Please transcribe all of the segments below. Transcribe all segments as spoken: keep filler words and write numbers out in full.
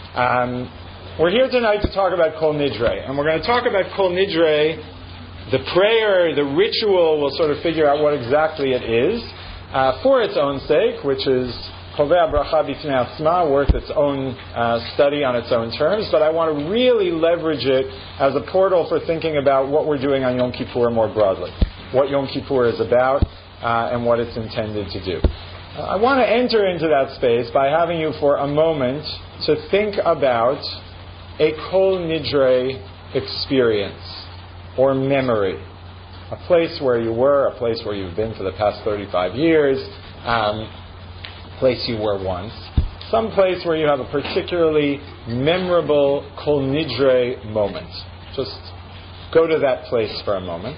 Um, we're here tonight to talk about Kol Nidre, and we're going to talk about Kol Nidre. The prayer, the ritual, we'll sort of figure out what exactly it is uh, for its own sake, which is Kovea Bracha B'fnei Atzma, worth its own uh, study on its own terms. But I want to really leverage it as a portal for thinking about what we're doing on Yom Kippur more broadly, what Yom Kippur is about, uh, and what it's intended to do. Uh, I want to enter into that space by having you for a moment to think about a Kol Nidre experience or memory. A place where you were, a place where you've been for the past thirty-five years, um, a place you were once, some place where you have a particularly memorable Kol Nidre moment. Just go to that place for a moment.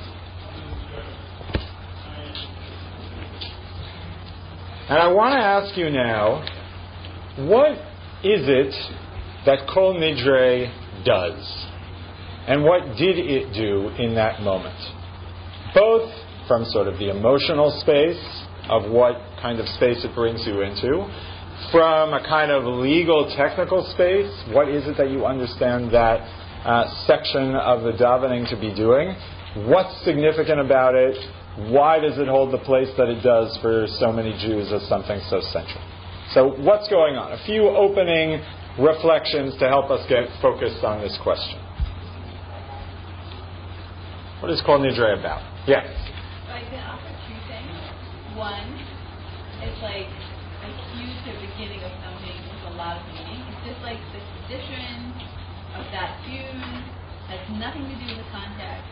And I want to ask you now, what is it that Kol Nidre does? And what did it do in that moment? Both from sort of the emotional space of what kind of space it brings you into, from a kind of legal technical space, what is it that you understand that uh, section of the davening to be doing? What's significant about it? Why does it hold the place that it does for so many Jews as something so central? So what's going on? A few opening reflections to help us get focused on this question. What is Kol Nidre about? Yes? So I can offer two things. One, it's like a cue to the beginning of something with a lot of meaning. It's just like the tradition of that tune has nothing to do with the context.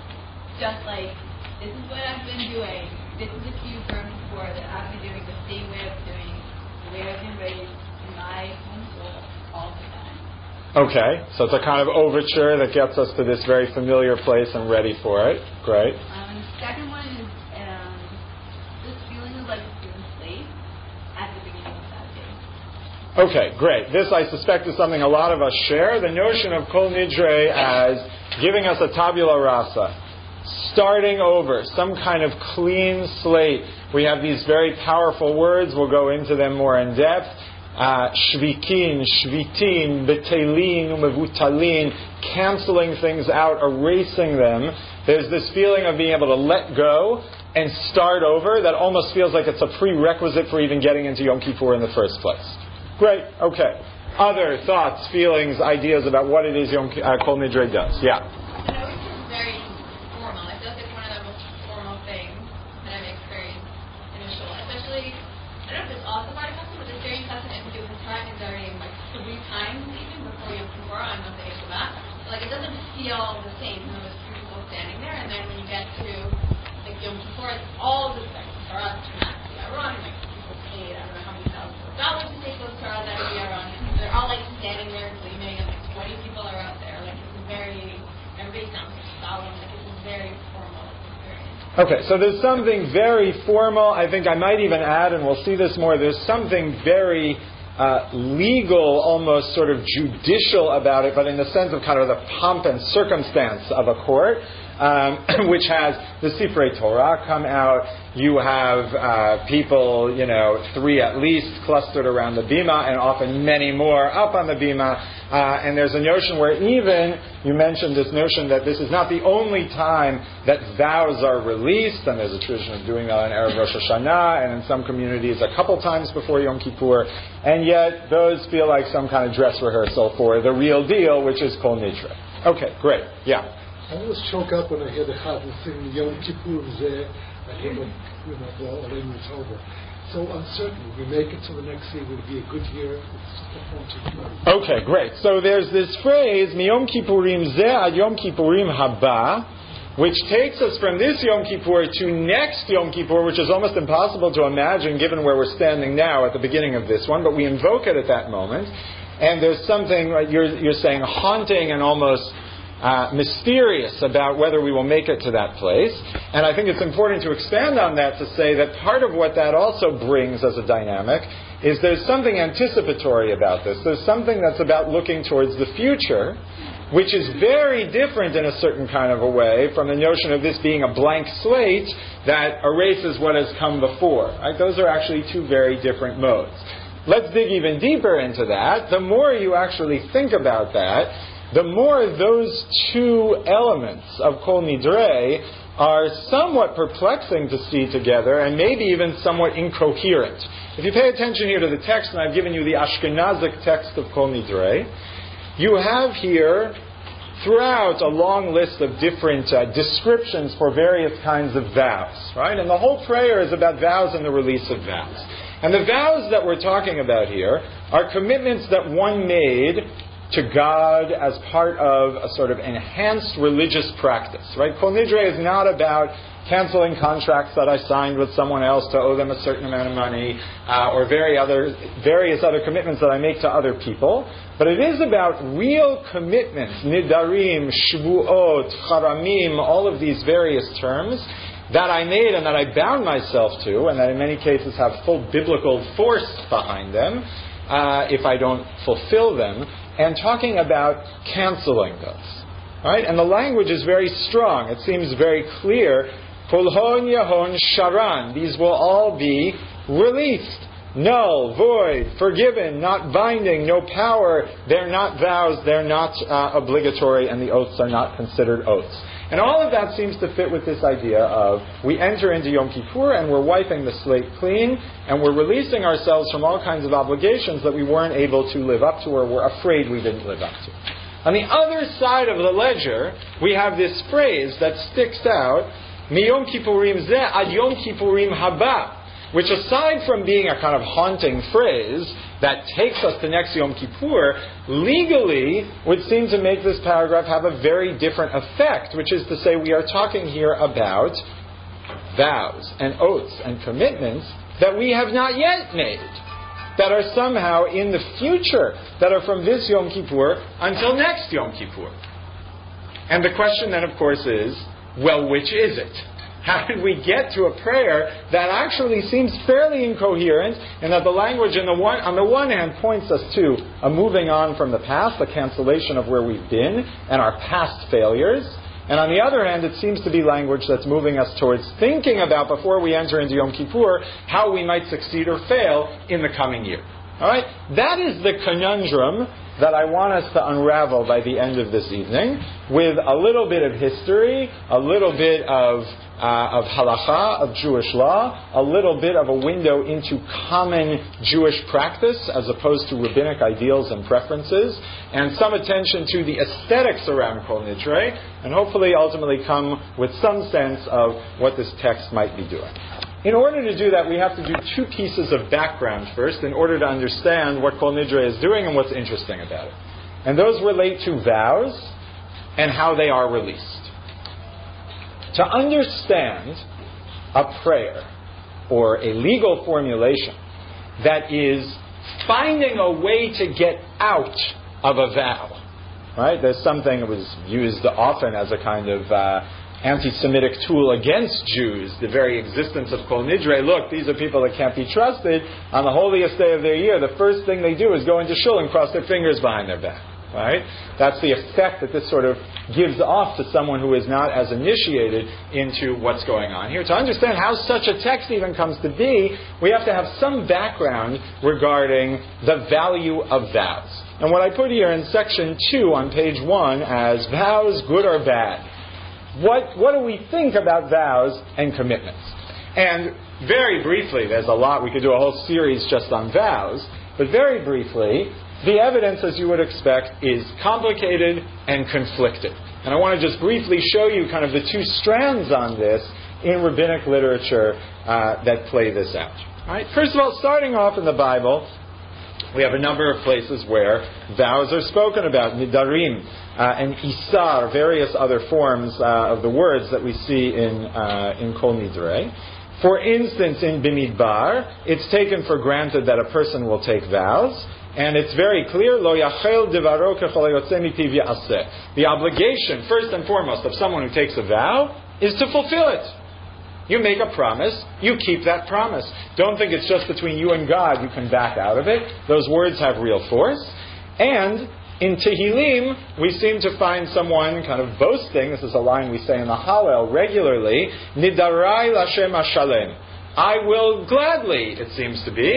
Just like, this is what I've been doing. This is a cue from before that I've been doing the same way of doing, the way I've been raised in my home school all the time. Okay, so it's a kind of overture that gets us to this very familiar place and ready for it. Great. Um, the second one is um, this feeling of like being slave at the beginning of that day. Okay, great. This, I suspect, is something a lot of us share. The notion of Kol Nidre as giving us a tabula rasa, starting over, some kind of clean slate. We have these very powerful words. We'll go into them more in depth. Uh, shvikin, shvitin, betelin, umevutalin, canceling things out, erasing them. There's this feeling of being able to let go and start over that almost feels like it's a prerequisite for even getting into Yom Kippur in the first place. Great, okay. Other thoughts, feelings, ideas about what it is Yom uh, Kol Nidre does? Yeah. You know, it's just very formal. I feel like it's one of the most formal things that I've experienced in a shul. Especially, I don't know if it's also part of custom, but it's very custom. I think it was a time is already like three times even before Yom Kippur on Moshe Shabbat. Like it doesn't feel the same. You know, there's three people standing there, and then when you get to like Yom Kippur, it's all this like Torah, Tanakh, Aron, like people paid I don't know how many thousands of dollars to take those Torah that we are on. They're all like standing there gleaming, and like twenty people are out there. Like it's very, everybody sounds like solemn. Like it's a very formal experience. Okay, so there's something very formal. I think I might even add, and we'll see this more, there's something very uh, legal, almost sort of judicial about it, but in the sense of kind of the pomp and circumstance of a court, um, which has the Sifrei Torah come out. You have uh, people, you know, three at least clustered around the bima, and often many more up on the bima. Uh, and there's a notion where even, you mentioned this notion that this is not the only time that vows are released, and there's a tradition of doing that on Erev Rosh Hashanah, and in some communities a couple times before Yom Kippur, and yet those feel like some kind of dress rehearsal for the real deal, which is Kol Nidre. Okay, great. Yeah. I always choke up when I hear the Chazan sing Yom Kippur Zeh, I hear the, you know, the Olim Yitover. So uncertain. We make it to the next year. Will it be a good year? It's okay, great. So there's this phrase, Miyom Kippurim Zeh ad Yom Kippurim Haba, which takes us from this Yom Kippur to next Yom Kippur, which is almost impossible to imagine given where we're standing now at the beginning of this one, but we invoke it at that moment. And there's something, you're, you're saying, haunting and almost Uh, mysterious about whether we will make it to that place. And I think it's important to expand on that to say that part of what that also brings as a dynamic is there's something anticipatory about this. There's something that's about looking towards the future, which is very different in a certain kind of a way from the notion of this being a blank slate that erases what has come before. Right? Those are actually two very different modes. let's dig even deeper into that. The more you actually think about that, the more those two elements of Kol Nidrei are somewhat perplexing to see together and maybe even somewhat incoherent. If you pay attention here to the text, and I've given you the Ashkenazic text of Kol Nidrei, you have here throughout a long list of different uh, descriptions for various kinds of vows, right? And the whole prayer is about vows and the release of vows. And the vows that we're talking about here are commitments that one made to God as part of a sort of enhanced religious practice, right? Kol Nidrei is not about canceling contracts that I signed with someone else to owe them a certain amount of money, uh, or very other, various other commitments that I make to other people. But it is about real commitments, nidarim, shvuot, charamim, all of these various terms that I made and that I bound myself to, and that in many cases have full biblical force behind them, uh, if I don't fulfill them, and talking about canceling those. Right? And the language is very strong. It seems very clear. Kol hon yahon sharan. These will all be released. Null, void, forgiven, not binding, no power. They're not vows, they're not uh, obligatory, and the oaths are not considered oaths. And all of that seems to fit with this idea of we enter into Yom Kippur and we're wiping the slate clean and we're releasing ourselves from all kinds of obligations that we weren't able to live up to or were afraid we didn't live up to. On the other side of the ledger, we have this phrase that sticks out, Mi Yom Kippurim zeh ad Yom Kippurim haba, which aside from being a kind of haunting phrase that takes us to next Yom Kippur, legally would seem to make this paragraph have a very different effect, which is to say we are talking here about vows and oaths and commitments that we have not yet made, that are somehow in the future, that are from this Yom Kippur until next Yom Kippur. And the question then, of course, is, well, which is it? How did we get to a prayer that actually seems fairly incoherent, and that the language in the one, on the one hand points us to a moving on from the past, a cancellation of where we've been and our past failures, and on the other hand it seems to be language that's moving us towards thinking about, before we enter into Yom Kippur, how we might succeed or fail in the coming year. All right? That is the conundrum that I want us to unravel by the end of this evening, with a little bit of history, a little bit of uh, of halacha, of Jewish law, a little bit of a window into common Jewish practice as opposed to rabbinic ideals and preferences, and some attention to the aesthetics around Kol Nidrei, and hopefully ultimately come with some sense of what this text might be doing. In order to do that, we have to do two pieces of background first in order to understand what Kol Nidrei is doing and what's interesting about it. And those relate to vows and how they are released. To understand a prayer or a legal formulation that is finding a way to get out of a vow, right? There's something that was used often as a kind of uh, anti-Semitic tool against Jews, the very existence of Kol Nidrei. Look, these are people that can't be trusted. On the holiest day of their year, the first thing they do is go into shul and cross their fingers behind their back. Right? That's the effect that this sort of gives off to someone who is not as initiated into what's going on here. To understand how such a text even comes to be, we have to have some background regarding the value of vows. And what I put here in section two on page one as vows, good or bad. What, what do we think about vows and commitments? And very briefly, there's a lot, we could do a whole series just on vows, but very briefly, the evidence, as you would expect, is complicated and conflicted. And I want to just briefly show you kind of the two strands on this in rabbinic literature uh, that play this out. All right? First of all, starting off in the Bible, we have a number of places where vows are spoken about, nidarim uh, and isar, various other forms uh, of the words that we see in uh, in Kol Nidrei. For instance, in Bimidbar, it's taken for granted that a person will take vows. And it's very clear, Lo yachel devaro kechol hayotze mipiv ya'aseh. The obligation, first and foremost, of someone who takes a vow is to fulfill it. You make a promise, you keep that promise. Don't think it's just between you and God, you can back out of it. Those words have real force. And in Tehillim, we seem to find someone kind of boasting, this is a line we say in the Hallel regularly, Nidarai Lashem Hashalem. I will gladly, it seems to be,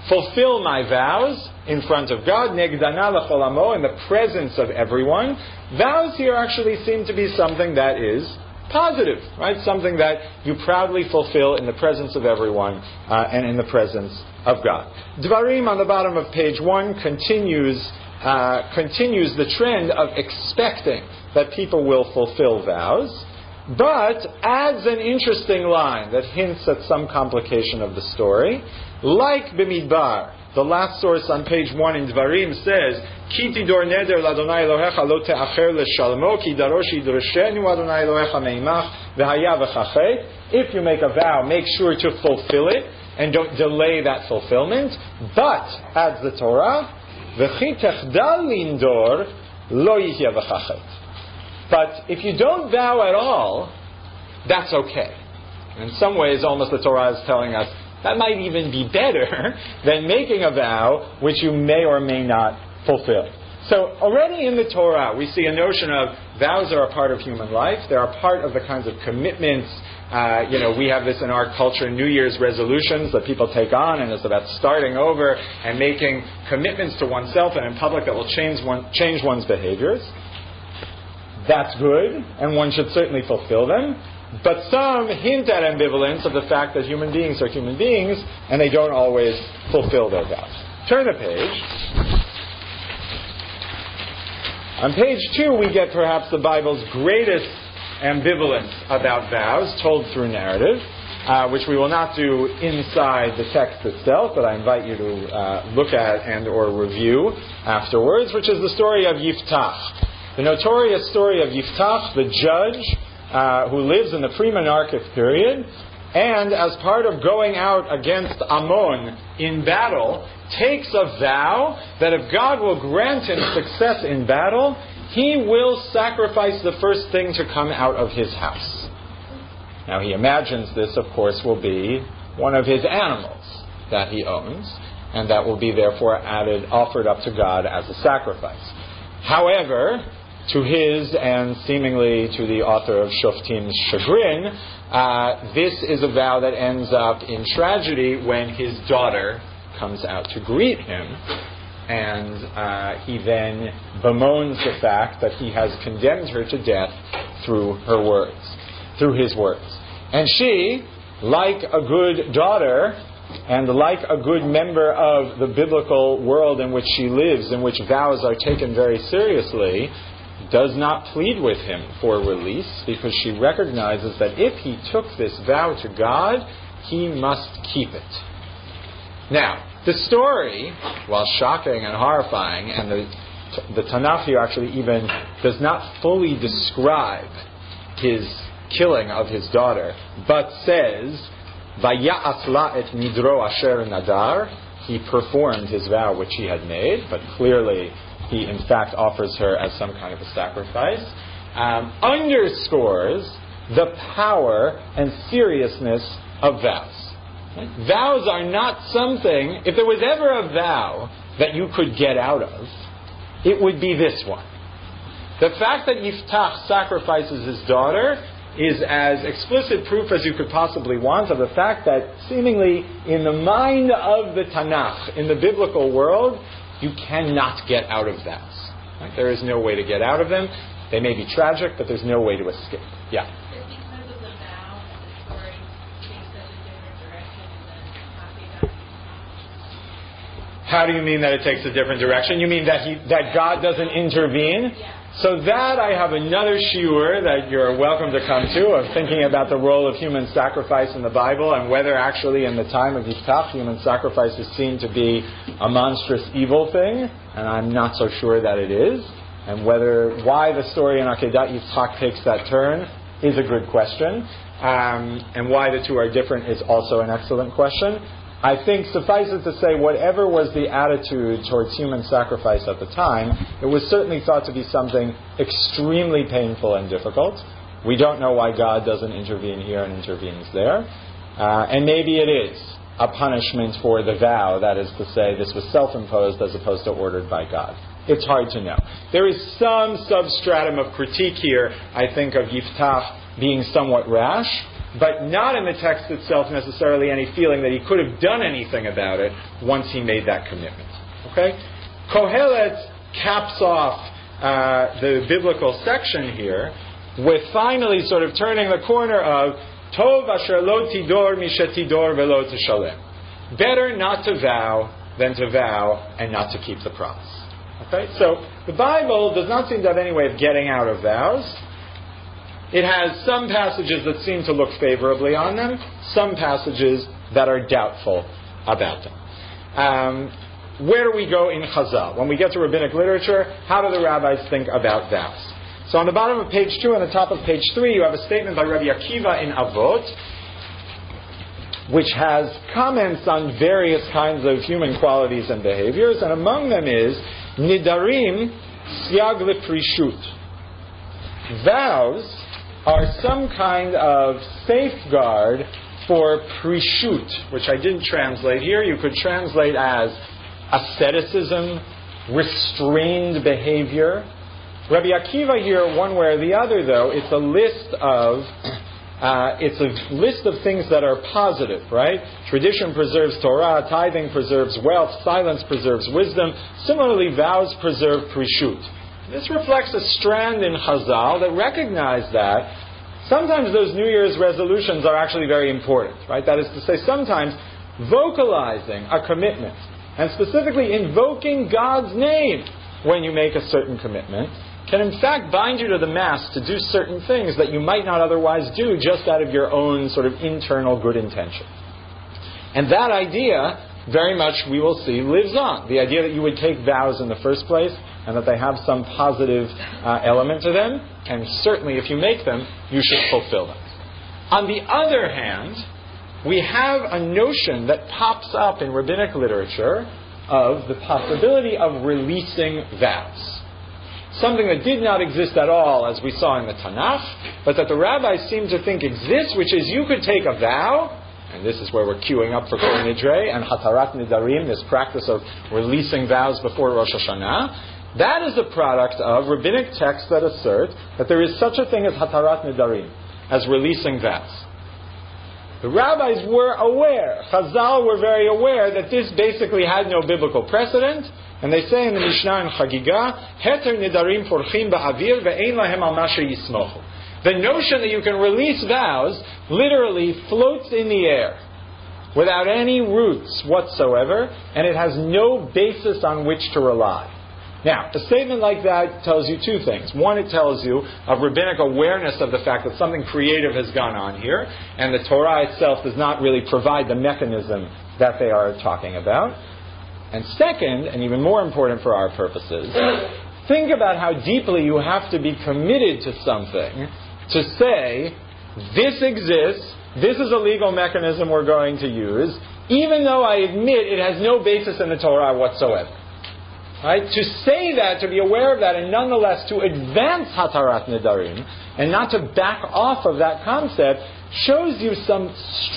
fulfill my vows in front of God, negdana l'chol amo, in the presence of everyone. Vows here actually seem to be something that is positive, right? Something that you proudly fulfill in the presence of everyone uh, and in the presence of God. Dvarim on the bottom of page one continues uh, continues the trend of expecting that people will fulfill vows, but adds an interesting line that hints at some complication of the story. Like B'midbar, the last source on page one in Dvarim says, Ki tidor neder l'Adonai Elohecha lo te'acher l'shalmo, ki darosh yidroshenu Adonai Elohecha meimach v'haya v'chachet. If you make a vow, make sure to fulfill it, and don't delay that fulfillment. But, adds the Torah, v'chi techdal lindor lo yihya v'chachet. But if you don't vow at all, that's okay. In some ways, almost the Torah is telling us, that might even be better than making a vow which you may or may not fulfill. So already in the Torah we see a notion of vows are a part of human life. They are part of the kinds of commitments. Uh, you know, we have this in our culture, New Year's resolutions that people take on, and it's about starting over and making commitments to oneself and in public that will change one, change one's behaviors. That's good, and one should certainly fulfill them. But some hint at ambivalence of the fact that human beings are human beings and they don't always fulfill their vows. Turn the page. On page two, we get perhaps the Bible's greatest ambivalence about vows told through narrative, uh, which we will not do inside the text itself, but I invite you to uh, look at and or review afterwards, which is the story of Yiftach. The notorious story of Yiftach, the judge, Uh, who lives in the pre-monarchic period, and as part of going out against Ammon in battle, takes a vow that if God will grant him success in battle, he will sacrifice the first thing to come out of his house. Now he imagines this, of course, will be one of his animals that he owns, and that will be therefore added, offered up to God as a sacrifice. However, to his and seemingly to the author of Shoftim's chagrin, uh, this is a vow that ends up in tragedy when his daughter comes out to greet him, and uh, he then bemoans the fact that he has condemned her to death through her words, through his words. And she, like a good daughter, and like a good member of the biblical world in which she lives, in which vows are taken very seriously, does not plead with him for release, because she recognizes that if he took this vow to God, he must keep it. Now, the story, while shocking and horrifying, and the, the Tanakh here actually even does not fully describe his killing of his daughter, but says, Vaya'as la et nidro asher nadar, he performed his vow which he had made, but clearly he in fact offers her as some kind of a sacrifice, um, underscores the power and seriousness of vows. Right? Vows are not something, if there was ever a vow that you could get out of, it would be this one. The fact that Yiftach sacrifices his daughter is as explicit proof as you could possibly want of the fact that seemingly in the mind of the Tanakh, in the biblical world, you cannot get out of vows. Right? There is no way to get out of them. They may be tragic, but there's no way to escape. Yeah? It's because of the vow that the story takes such a different direction than happy about it. How do you mean that it takes a different direction? You mean that he, that God doesn't intervene? Yeah. So that I have another shiur that you're welcome to come to, of thinking about the role of human sacrifice in the Bible, and whether actually in the time of Yiftach human sacrifice is seen to be a monstrous evil thing, and I'm not so sure that it is, and whether why the story in Akedat Yiftach takes that turn is a good question, um, and why the two are different is also an excellent question. I think suffice it to say, whatever was the attitude towards human sacrifice at the time, it was certainly thought to be something extremely painful and difficult. We don't know why God doesn't intervene here and intervenes there. Uh, and maybe it is a punishment for the vow, that is to say, this was self-imposed as opposed to ordered by God. It's hard to know. There is some substratum of critique here, I think, of Yiftach being somewhat rash, but not in the text itself necessarily any feeling that he could have done anything about it once he made that commitment. Okay? Kohelet caps off uh, the biblical section here with finally sort of turning the corner of Tov asher lo tidor mishetidor velo tishalem. Better not to vow than to vow and not to keep the promise. Okay? So the Bible does not seem to have any way of getting out of vows. It has some passages that seem to look favorably on them, some passages that are doubtful about them. Um, where do we go in Chazal? When we get to rabbinic literature, how do the rabbis think about vows? So on the bottom of page two and the top of page three, you have a statement by Rabbi Akiva in Avot, which has comments on various kinds of human qualities and behaviors, and among them is Nidarim Siag Leprishut. Vows are some kind of safeguard for prishut, which I didn't translate here. You could translate as asceticism, restrained behavior. Rabbi Akiva here, one way or the other, though, it's a list of uh, it's a list of things that are positive, right? Tradition preserves Torah, tithing preserves wealth, silence preserves wisdom. Similarly, vows preserve prishut. This reflects a strand in Chazal that recognize that sometimes those New Year's resolutions are actually very important, right? That is to say, sometimes vocalizing a commitment and specifically invoking God's name when you make a certain commitment can in fact bind you to the mast to do certain things that you might not otherwise do just out of your own sort of internal good intention. And that idea, very much we will see, lives on. The idea that you would take vows in the first place and that they have some positive uh, element to them, and certainly if you make them, you should fulfill them. On the other hand, we have a notion that pops up in rabbinic literature of the possibility of releasing vows. Something that did not exist at all, as we saw in the Tanakh, but that the rabbis seem to think exists, which is you could take a vow, and this is where we're queuing up for Kol Nidre and Hatarat Nidarim, this practice of releasing vows before Rosh Hashanah. That is a product of rabbinic texts that assert that there is such a thing as Hatarat Nidarim, as releasing vows. The rabbis were aware, Chazal were very aware, that this basically had no biblical precedent, and they say in the Mishnah in Chagiga, Heter Nidarim Forchim Ba'avir Ve'ein Lahem Al Masher Yismochu. The notion that you can release vows literally floats in the air without any roots whatsoever, and it has no basis on which to rely. Now, a statement like that tells you two things. One, it tells you of rabbinic awareness of the fact that something creative has gone on here, and the Torah itself does not really provide the mechanism that they are talking about. And second, and even more important for our purposes, think about how deeply you have to be committed to something to say, this exists, this is a legal mechanism we're going to use, even though I admit it has no basis in the Torah whatsoever. Right? To say that, to be aware of that, and nonetheless to advance Hatarat Nidarim, and not to back off of that concept, shows you some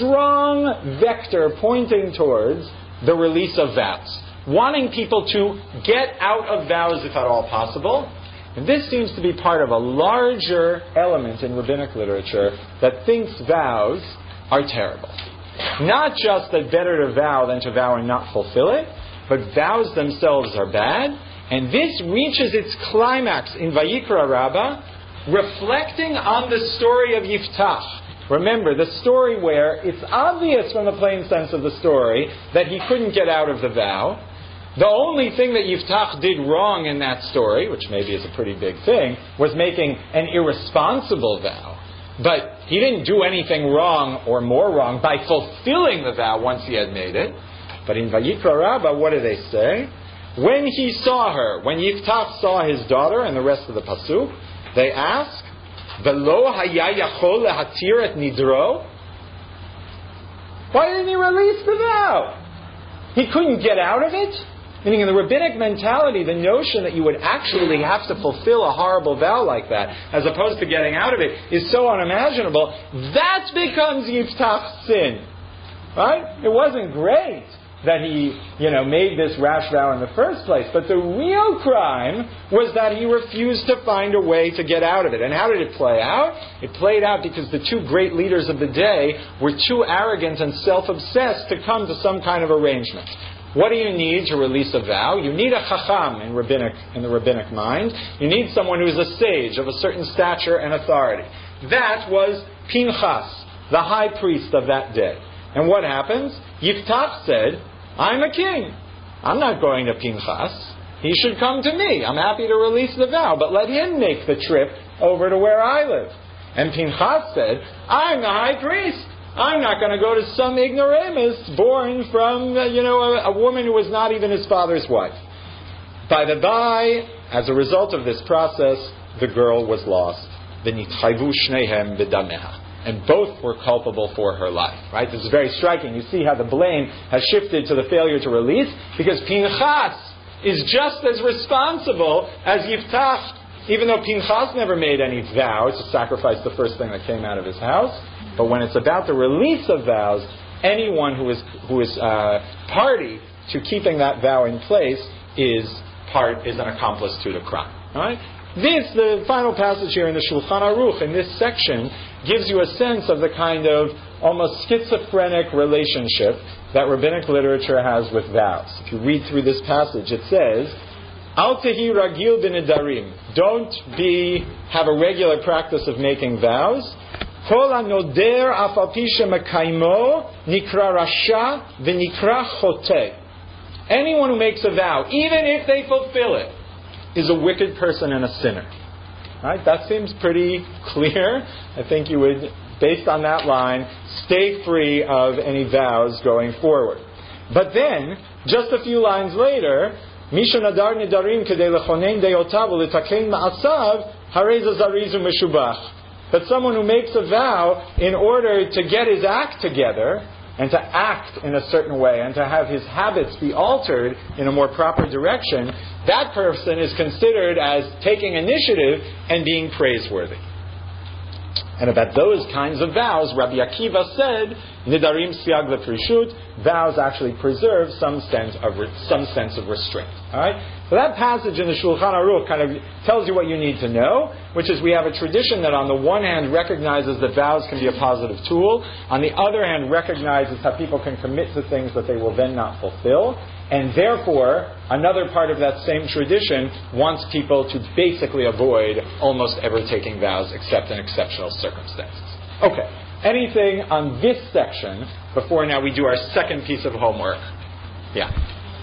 strong vector pointing towards the release of vows. Wanting people to get out of vows if at all possible. And this seems to be part of a larger element in rabbinic literature that thinks vows are terrible. Not just that better to vow than to vow and not fulfill it, but vows themselves are bad. And this reaches its climax in Vayikra Rabbah, reflecting on the story of Yiftach. Remember, the story where it's obvious from the plain sense of the story that he couldn't get out of the vow. The only thing that Yiftach did wrong in that story, which maybe is a pretty big thing, was making an irresponsible vow. But he didn't do anything wrong or more wrong by fulfilling the vow once he had made it. But in Vayikra Rabbah, what do they say? When he saw her, when Yiftach saw his daughter and the rest of the pasuk, they ask, Velo haya yachol lehatir et nidro? Why didn't he release the vow? He couldn't get out of it? Meaning in the rabbinic mentality, the notion that you would actually have to fulfill a horrible vow like that, as opposed to getting out of it, is so unimaginable. That becomes Yiftach's sin. Right? It wasn't great. that he, you know, made this rash vow in the first place. But the real crime was that he refused to find a way to get out of it. And how did it play out? It played out because the two great leaders of the day were too arrogant and self-obsessed to come to some kind of arrangement. What do you need to release a vow? You need a chacham in rabbinic, in the rabbinic mind. You need someone who is a sage of a certain stature and authority. That was Pinchas, the high priest of that day. And what happens? Yiftach said, I'm a king. I'm not going to Pinchas. He should come to me. I'm happy to release the vow, but let him make the trip over to where I live. And Pinchas said, I'm the high priest. I'm not going to go to some ignoramus born from, uh, you know, a, a woman who was not even his father's wife. By the by, as a result of this process, the girl was lost. V'nitchayvu shnehem b'dameha. And both were culpable for her life. Right? This is very striking. You see how the blame has shifted to the failure to release, because Pinchas is just as responsible as Yiftach. Even though Pinchas never made any vow to sacrifice the first thing that came out of his house, but when it's about the release of vows, anyone who is who is uh, party to keeping that vow in place is part is an accomplice to the crime. All right? This, the final passage here in the Shulchan Aruch, in this section, gives you a sense of the kind of almost schizophrenic relationship that rabbinic literature has with vows. If you read through this passage, it says, Al tehi ragil b'nedarim. Don't be have a regular practice of making vows. Kol hanoder af al pi shemekaymo nikra rasha v'nikra choteh. Anyone who makes a vow, even if they fulfill it, is a wicked person and a sinner. Right? That seems pretty clear. I think you would, based on that line, stay free of any vows going forward. But then, just a few lines later, Misha nadar nedarim kedei lechonen deyotav u'litaken ma'asav harei zariz u'meshubach. But someone who makes a vow in order to get his act together and to act in a certain way and to have his habits be altered in a more proper direction, that person is considered as taking initiative and being praiseworthy. And about those kinds of vows, Rabbi Akiva said, Nidarim siag leprishut, vows actually preserve some sense of some sense of restraint. All right. So that passage in the Shulchan Aruch kind of tells you what you need to know, which is we have a tradition that on the one hand recognizes that vows can be a positive tool, on the other hand recognizes how people can commit to things that they will then not fulfill, and therefore another part of that same tradition wants people to basically avoid almost ever taking vows except in exceptional circumstances. Okay, anything on this section before now we do our second piece of homework? Yeah.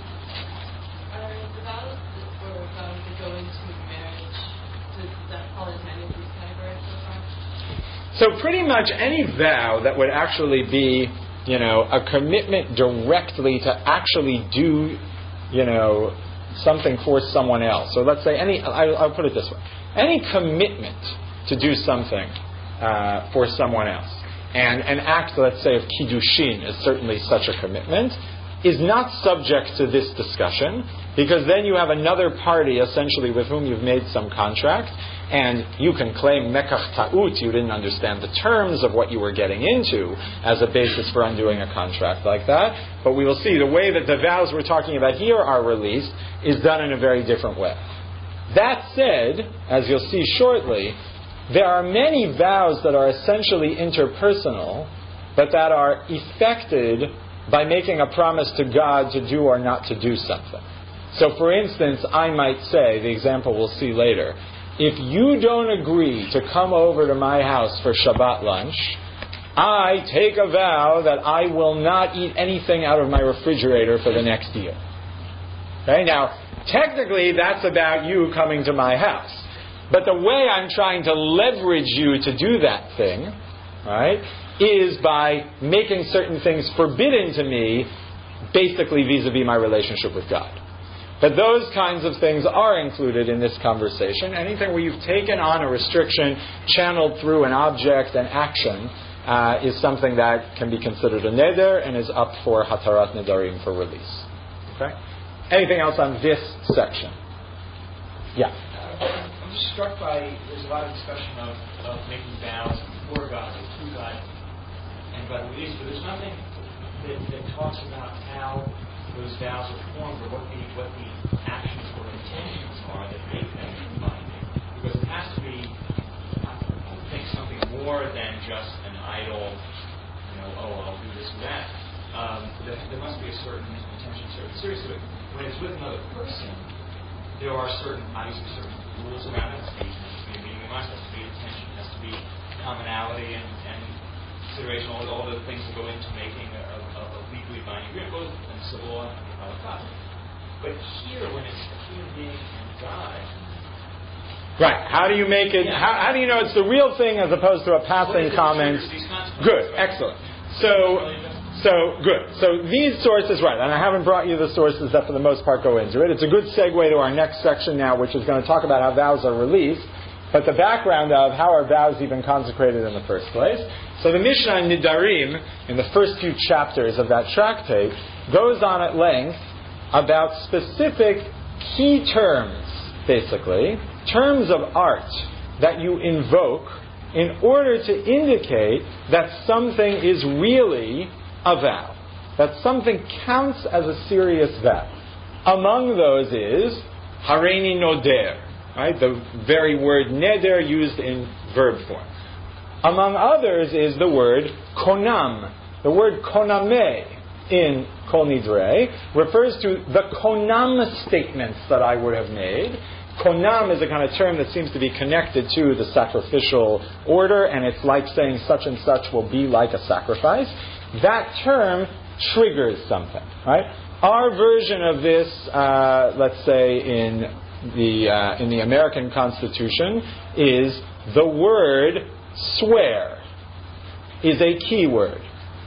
So pretty much any vow that would actually be, you know, a commitment directly to actually do, you know, something for someone else. So let's say any, I'll, I'll put it this way. Any commitment to do something uh, for someone else. And an act, let's say, of kiddushin is certainly such a commitment, is not subject to this discussion, because then you have another party, essentially, with whom you've made some contract, and you can claim mekach ta'ut, you didn't understand the terms of what you were getting into as a basis for undoing a contract like that. But we will see the way that the vows we're talking about here are released is done in a very different way. That said, as you'll see shortly, there are many vows that are essentially interpersonal, but that are effected by making a promise to God to do or not to do something. So, for instance, I might say, the example we'll see later, if you don't agree to come over to my house for Shabbat lunch, I take a vow that I will not eat anything out of my refrigerator for the next year. Okay? Now, technically, that's about you coming to my house. But the way I'm trying to leverage you to do that thing, right, is by making certain things forbidden to me, basically vis-a-vis my relationship with God. But those kinds of things are included in this conversation. Anything where you've taken on a restriction, channeled through an object, an action, uh, is something that can be considered a neder and is up for hatarat nedarim, for release. Okay? Anything else on this section? Yeah. Uh, I'm just struck by, there's a lot of discussion of, of making vows before God, or through God, and by release, but there's nothing that, that talks about how those vows are formed, or what the what the actions or intentions are that make them binding. Because it has to be, I think, something more than just an idle, you know, oh, I'll do this and that. Um, there, there must be a certain intention, certain serious to it. When it's with another person, there are certain, obviously, certain rules around it. It has to be a meeting of minds, it has to be intention, it has to be commonality and, and consideration, all, all the things that go into making a, a, a legally binding agreement, both in civil law and private law. But here, when it's a human being and God, right? How do you make it? Yeah. How, how do you know it's the real thing as opposed to a passing comment? Good, excellent. So. So, good. So, these sources, right, and I haven't brought you the sources that for the most part go into it. It's a good segue to our next section now, which is going to talk about how vows are released, but the background of how are vows even consecrated in the first place. So, the Mishnah Nidarim, in the first few chapters of that tractate, goes on at length about specific key terms, basically, terms of art that you invoke in order to indicate that something is really a vow, that something counts as a serious vow. Among those is hareini noder, right? The very word neder used in verb form. Among others is the word konam. The word koname in Kol Nidre refers to the konam statements that I would have made. Konam is a kind of term that seems to be connected to the sacrificial order, and it's like saying such and such will be like a sacrifice. That term triggers something, right? Our version of this, uh, let's say in the uh, in the American Constitution, is the word swear is a key word.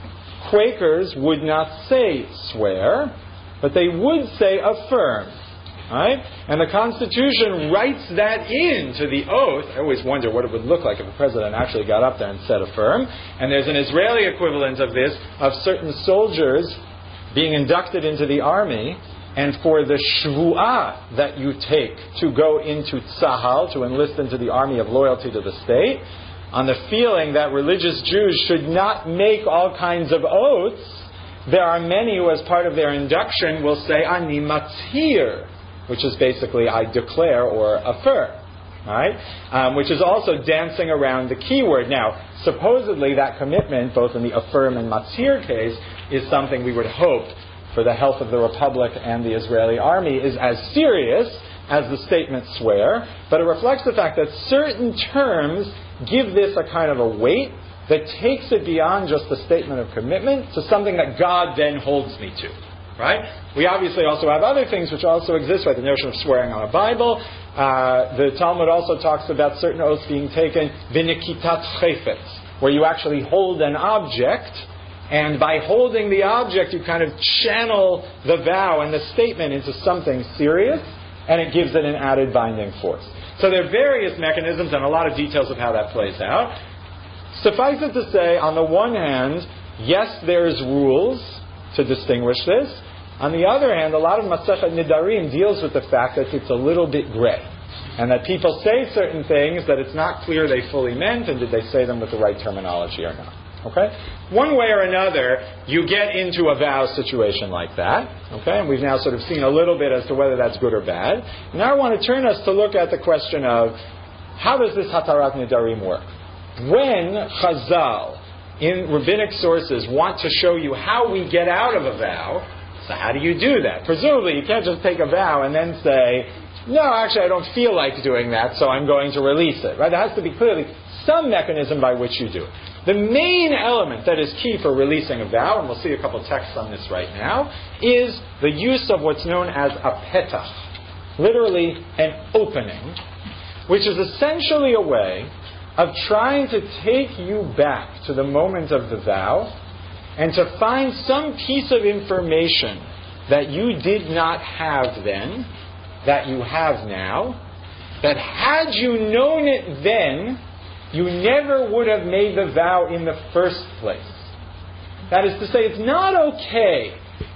Quakers would not say swear, but they would say affirm. Right? And the Constitution writes that into the oath. I always wonder what it would look like if the president actually got up there and said affirm. And there's an Israeli equivalent of this, of certain soldiers being inducted into the army, and for the shvu'ah that you take to go into tzahal, to enlist into the army of loyalty to the state, on the feeling that religious Jews should not make all kinds of oaths, there are many who, as part of their induction, will say, Ani matzhir, which is basically I declare or affirm, right? Um, which is also dancing around the key word. Now, supposedly that commitment, both in the affirm and matzhir case, is something we would hope for the health of the Republic and the Israeli army is as serious as the statement swear, but it reflects the fact that certain terms give this a kind of a weight that takes it beyond just the statement of commitment to something that God then holds me to. Right? We obviously also have other things which also exist, right? The notion of swearing on a Bible. Uh, the Talmud also talks about certain oaths being taken, v'nikitat chayfetz, where you actually hold an object, and by holding the object, you kind of channel the vow and the statement into something serious, and it gives it an added binding force. So there are various mechanisms and a lot of details of how that plays out. Suffice it to say, on the one hand, yes, there's rules to distinguish this. On the other hand, a lot of Masechet Nidarim deals with the fact that it's a little bit gray, and that people say certain things that it's not clear they fully meant, and did they say them with the right terminology or not. Okay? One way or another, you get into a vow situation like that. Okay? And we've now sort of seen a little bit as to whether that's good or bad. Now I want to turn us to look at the question of how does this Hatarat Nidarim work? When Chazal in rabbinic sources want to show you how we get out of a vow, so how do you do that? Presumably you can't just take a vow and then say, no, actually I don't feel like doing that, so I'm going to release it. Right? There has to be clearly some mechanism by which you do it. The main element that is key for releasing a vow, and we'll see a couple texts on this right now, is the use of what's known as a petach, literally an opening, which is essentially a way of trying to take you back to the moment of the vow and to find some piece of information that you did not have then, that you have now, that had you known it then, you never would have made the vow in the first place. That is to say, it's not okay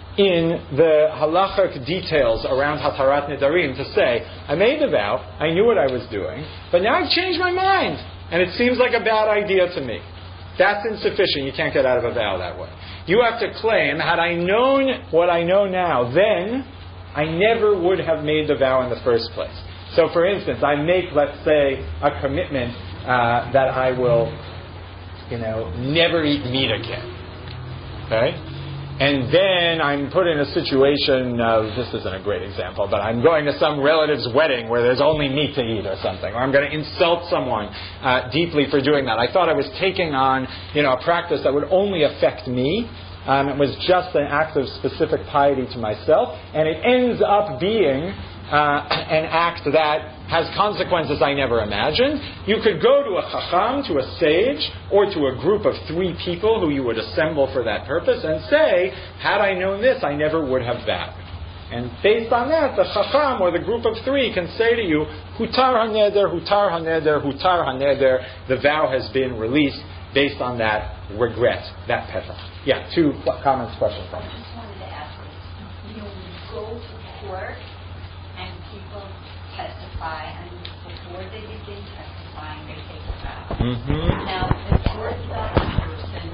in the halachic details around Hatarat Nidarim to say, I made the vow, I knew what I was doing, but now I've changed my mind, and it seems like a bad idea to me. That's insufficient. You can't get out of a vow that way. You have to claim, had I known what I know now, then I never would have made the vow in the first place. So, for instance, I make, let's say, a commitment uh, that I will, you know, never eat meat again. Okay? And then I'm put in a situation of, this isn't a great example, but I'm going to some relative's wedding where there's only meat to eat or something, or I'm going to insult someone uh, deeply for doing that. I thought I was taking on, you know, a practice that would only affect me. Um, it was just an act of specific piety to myself, and it ends up being uh, an act that has consequences I never imagined. You could go to a chacham, to a sage, or to a group of three people who you would assemble for that purpose and say, had I known this, I never would have vowed. And based on that, the chacham or the group of three can say to you, hutar haneder, hutar haneder, hutar haneder, the vow has been released based on that regret, that petach. Yeah, two comments, questions. I just wanted to ask this. You know, when you go to court and people testify, and before they begin testifying, they take a vow. Mm-hmm. Now, if you're the person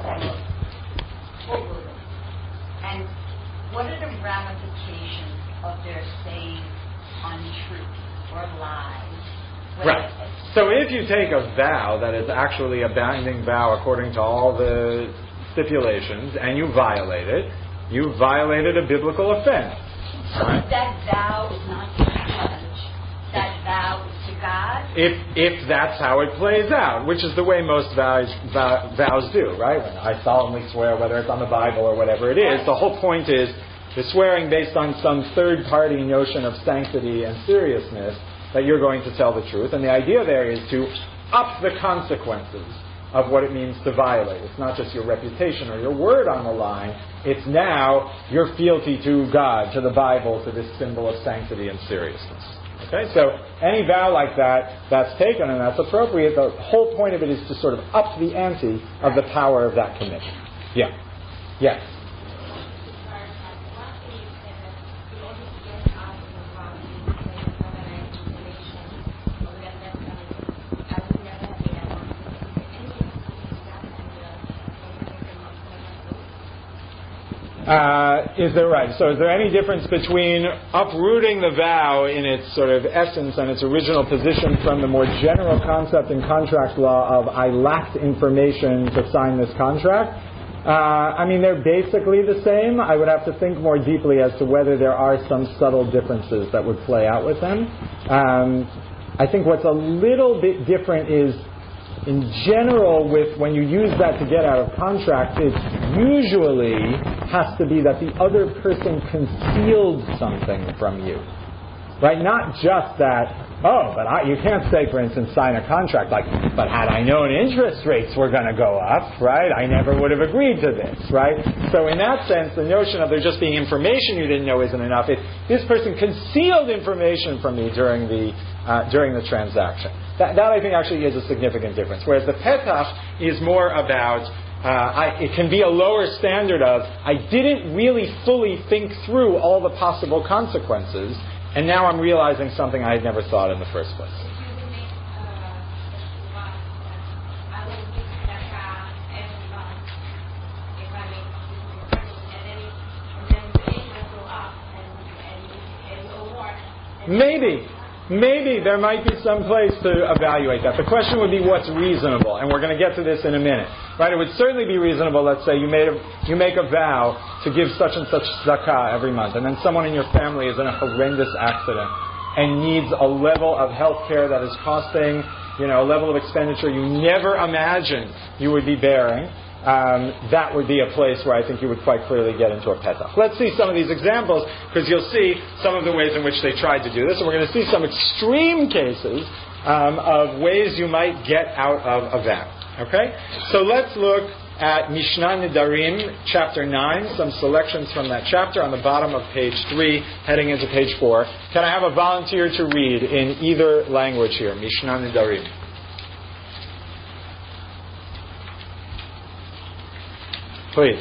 over, and what are the ramifications of their saying untruth or lies? Right. So if you take a vow that is actually a binding vow according to all the stipulations, and you violate it, you violated a biblical offense. So that vow is not to the judge. That vow is to God. If if that's how it plays out, which is the way most vows vow, vows do, right? When I solemnly swear, whether it's on the Bible or whatever it is, the whole point is the swearing based on some third-party notion of sanctity and seriousness that you're going to tell the truth. And the idea there is to up the consequences of what it means to violate. It's not just your reputation or your word on the line. It's now your fealty to God, to the Bible, to this symbol of sanctity and seriousness. Okay, so any vow like that that's taken and that's appropriate, the whole point of it is to sort of up the ante of the power of that commitment. Yeah. Yes. Uh, is there right? So is there any difference between uprooting the vow in its sort of essence and its original position from the more general concept in contract law of I lacked information to sign this contract? Uh, I mean, they're basically the same. I would have to think more deeply as to whether there are some subtle differences that would play out with them. Um, I think what's a little bit different is, in general, with when you use that to get out of contract, it usually has to be that the other person concealed something from you. Right? Not just that, oh, but I, you can't say, for instance, sign a contract like, but had I known interest rates were going to go up, right, I never would have agreed to this, right? So in that sense, the notion of there just being information you didn't know isn't enough. It, this person concealed information from me during the uh, during the transaction. That, that, I think, actually is a significant difference. Whereas the petach is more about, uh, I, it can be a lower standard of, I didn't really fully think through all the possible consequences, and now I'm realizing something I had never thought in the first place. Maybe. Maybe there might be some place to evaluate that. The question would be what's reasonable, and we're going to get to this in a minute. Right? It would certainly be reasonable, let's say you made a, you make a vow to give such and such tzedakah every month, and then someone in your family is in a horrendous accident and needs a level of health care that is costing, you know, a level of expenditure you never imagined you would be bearing. Um, that would be a place where I think you would quite clearly get into a petach. Let's see some of these examples, because you'll see some of the ways in which they tried to do this, and we're going to see some extreme cases um, of ways you might get out of a vow. Okay? So let's look at Mishnah Nedarim, chapter nine, some selections from that chapter on the bottom of page three, heading into page four. Can I have a volunteer to read in either language here? Mishnah Nedarim. Please.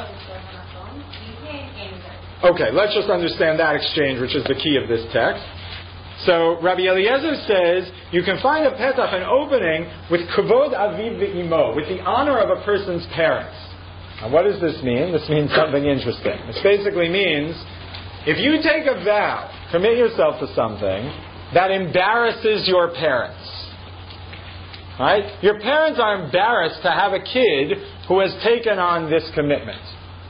Okay, let's just understand that exchange, which is the key of this text. So Rabbi Eliezer says you can find a petach, an opening, with kavod aviv ve'imo, with the honor of a person's parents. Now what does this mean? This means something interesting. This basically means if you take a vow, commit yourself to something that embarrasses your parents. Right? Your parents are embarrassed to have a kid who has taken on this commitment.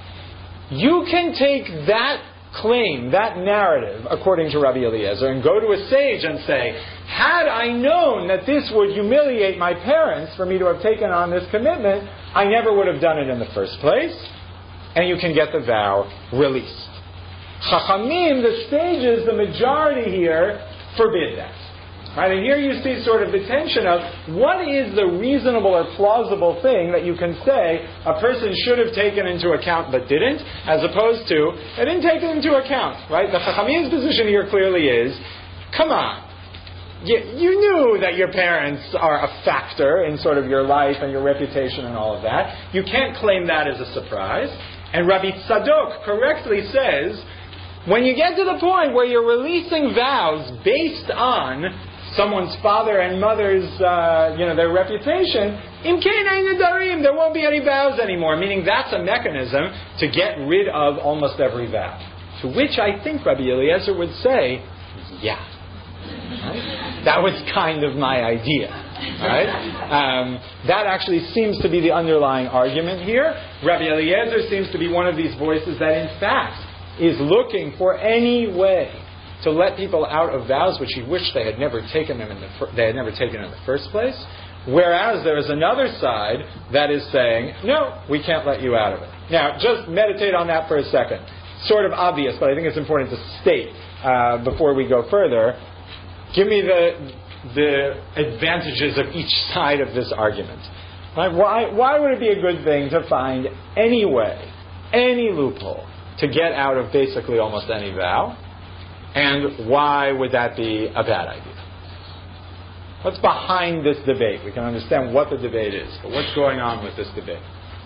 You can take that claim, that narrative, according to Rabbi Eliezer, and go to a sage and say, had I known that this would humiliate my parents for me to have taken on this commitment, I never would have done it in the first place. And you can get the vow released. Chachamim, the sages, the majority here, forbid that. Right? And here you see sort of the tension of what is the reasonable or plausible thing that you can say a person should have taken into account but didn't, as opposed to, they didn't take it into account. Right? The Chachamim's position here clearly is, come on, you, you knew that your parents are a factor in sort of your life and your reputation and all of that. You can't claim that as a surprise. And Rabbi Tzadok correctly says, when you get to the point where you're releasing vows based on someone's father and mother's, uh, you know, their reputation, im kein nedarim, there won't be any vows anymore. Meaning that's a mechanism to get rid of almost every vow. To which I think Rabbi Eliezer would say, yeah. Right? That was kind of my idea. Right? Um, that actually seems to be the underlying argument here. Rabbi Eliezer seems to be one of these voices that in fact is looking for any way to let people out of vows which he wished they had never taken them in the fir- they had never taken in the first place. Whereas there is another side that is saying, no, we can't let you out of it. Now, just meditate on that for a second. Sort of obvious, but I think it's important to state uh, before we go further. Give me the the advantages of each side of this argument. Right? Why why would it be a good thing to find any way, any loophole to get out of basically almost any vow? And why would that be a bad idea? What's behind this debate? We can understand what the debate is, but what's going on with this debate?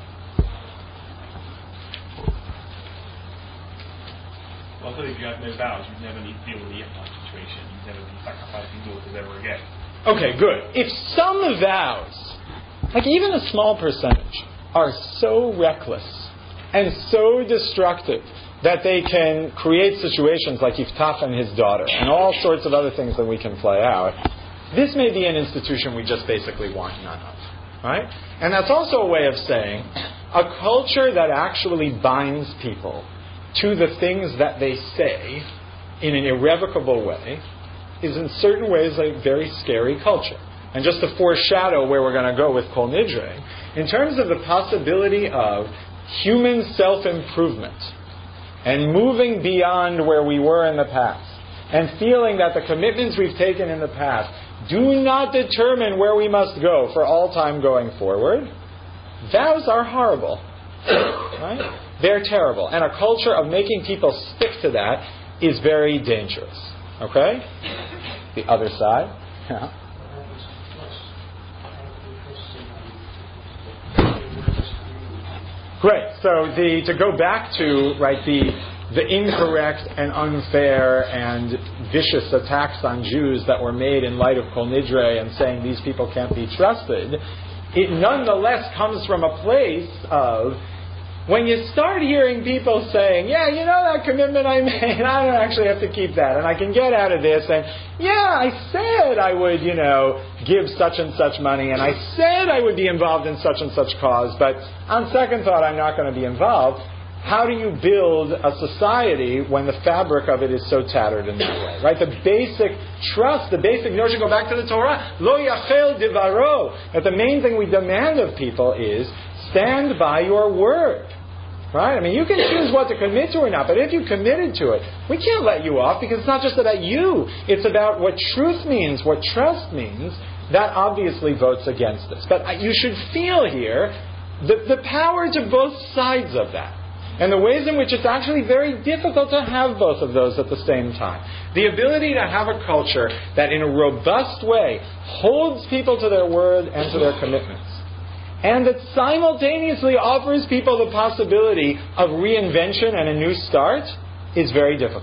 Well, if you have no vows, you'd never need to deal with the Yitzhak situation. You'd never be sacrificing daughters ever again. Okay, good. If some vows, like even a small percentage, are so reckless and so destructive that they can create situations like Yiftach and his daughter and all sorts of other things that we can play out, this may be an institution we just basically want none of. Right? And that's also a way of saying a culture that actually binds people to the things that they say in an irrevocable way is in certain ways a very scary culture. And just to foreshadow where we're going to go with Kol Nidre, in terms of the possibility of human self-improvement and moving beyond where we were in the past and feeling that the commitments we've taken in the past do not determine where we must go for all time going forward, vows are horrible. Right? They're terrible. And a culture of making people stick to that is very dangerous. Okay? The other side. Yeah. Great. So the to go back to right the the incorrect and unfair and vicious attacks on Jews that were made in light of Kol Nidre and saying these people can't be trusted, it nonetheless comes from a place of when you start hearing people saying, yeah, you know that commitment I made, I don't actually have to keep that, and I can get out of this, and yeah, I said I would, you know, give such and such money, and I said I would be involved in such and such cause, but on second thought, I'm not going to be involved. How do you build a society when the fabric of it is so tattered in that way? Right? The basic trust, the basic notion, go back to the Torah, lo yachel divaro, that the main thing we demand of people is stand by your word. Right? I mean, you can choose what to commit to or not, but if you committed to it, we can't let you off because it's not just about you. It's about what truth means, what trust means. That obviously votes against this. But you should feel here the, the power to both sides of that. And the ways in which it's actually very difficult to have both of those at the same time. The ability to have a culture that in a robust way holds people to their word and to their commitments. And that simultaneously offers people the possibility of reinvention and a new start is very difficult.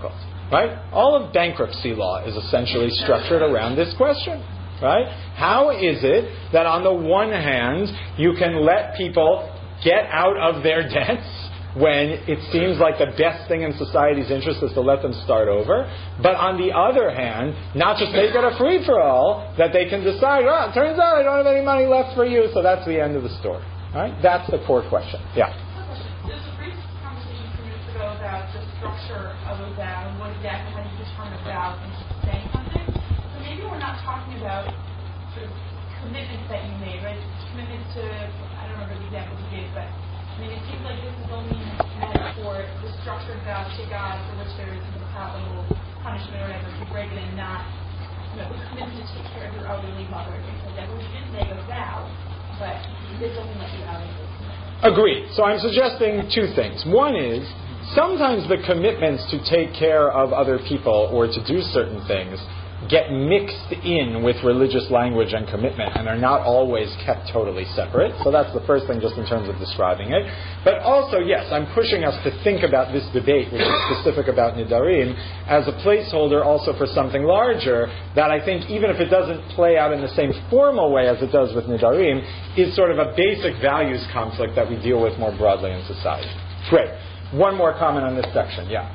Right? All of bankruptcy law is essentially structured around this question. Right? How is it that on the one hand you can let people get out of their debts when it seems like the best thing in society's interest is to let them start over, but on the other hand, not just make it a free-for-all, that they can decide, oh, it turns out I don't have any money left for you, so that's the end of the story. Right? That's the core question. Yeah? There's a brief conversation a few minutes ago about the structure of a vow and what exactly how you determine a vow and saying something. So maybe we're not talking about sort of commitments that you made, right? Commitments to, I don't remember the examples you gave, but I mean, it seems like this is only meant for the structured vows to God for which there is no capital punishment or whatever if you break it, and not, you know, the commitment to take care of your elderly mother or things like that. Well, you didn't make a vow, but this only let you out of this. Agreed. So I'm suggesting two things. One is, sometimes the commitments to take care of other people or to do certain things get mixed in with religious language and commitment, and are not always kept totally separate. So that's the first thing, just in terms of describing it. But also, yes, I'm pushing us to think about this debate, which is specific about Nidarim, as a placeholder also for something larger that I think, even if it doesn't play out in the same formal way as it does with Nidarim, is sort of a basic values conflict that we deal with more broadly in society. Great. One more comment on this section. Yeah.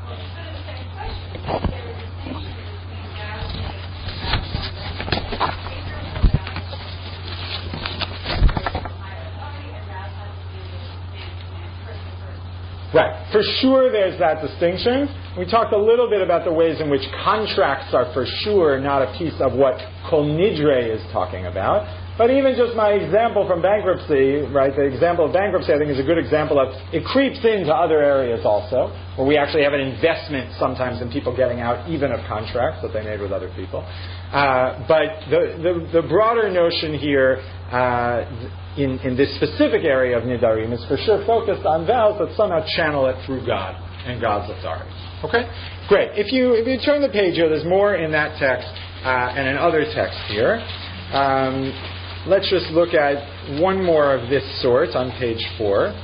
Right. For sure there's that distinction. We talked a little bit about the ways in which contracts are for sure not a piece of what Kol Nidre is talking about. But even just my example from bankruptcy, right, the example of bankruptcy I think is a good example of, it creeps into other areas also, where we actually have an investment sometimes in people getting out even of contracts that they made with other people. Uh, but the, the, the broader notion here, uh, in, in this specific area of Nidarim, is for sure focused on vows that somehow channel it through God and God's authority. Okay? Great. If you, if you turn the page here, there's more in that text uh, and in other texts here. Um, let's just look at one more of this sort on page four.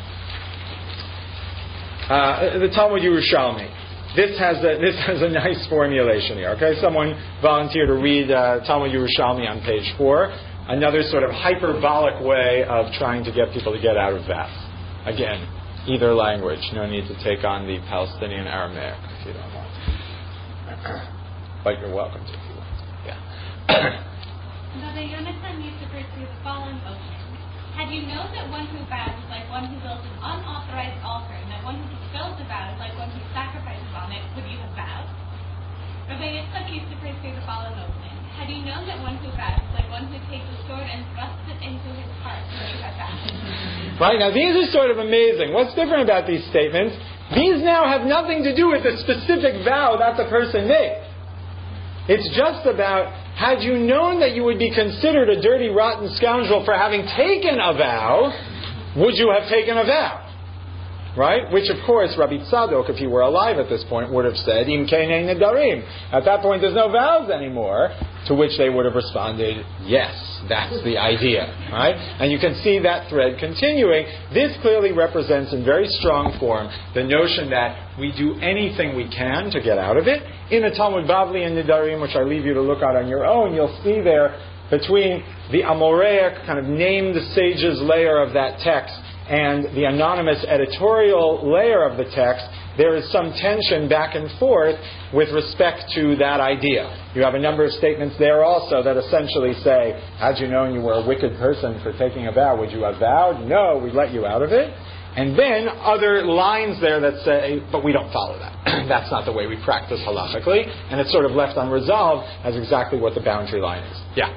Uh, the Talmud Yerushalmi. This has a, this has a nice formulation here. Okay, someone volunteered to read uh, Talmud Yerushalmi on page four. Another sort of hyperbolic way of trying to get people to get out of vows. Again, either language. No need to take on the Palestinian Aramaic if you don't want. But you're welcome to if you want. Yeah. Brother Yonatan used to pursue the following opening. Had you known that one who vows is like one who builds an unauthorized altar, and that one who fulfills the vow is like one who sacrifices on it, would you have vowed? Rabbi Yitzchak used to pursue the following opening. Had you known that one who vows is like one who takes a sword and thrusts it into his heart, would you have vowed? Right, now these are sort of amazing. What's different about these statements? These now have nothing to do with the specific vow that the person made. It's just about, had you known that you would be considered a dirty, rotten scoundrel for having taken a vow, would you have taken a vow? Right? Which, of course, Rabbi Tzadok, if he were alive at this point, would have said, Im Keinei Nedarim. At that point, there's no vows anymore. To which they would have responded, yes, that's the idea. Right? And you can see that thread continuing. This clearly represents in very strong form the notion that we do anything we can to get out of it. In the Talmud Bavli and Nidarim, which I leave you to look at on your own, you'll see there, between the Amoreic, kind of name the sages layer of that text, and the anonymous editorial layer of the text, there is some tension back and forth with respect to that idea. You have a number of statements there also that essentially say, had you known you were a wicked person for taking a vow, would you have vowed? No, we let you out of it. And then other lines there that say, but we don't follow that. That's not the way we practice halachically. And it's sort of left unresolved as exactly what the boundary line is. Yeah.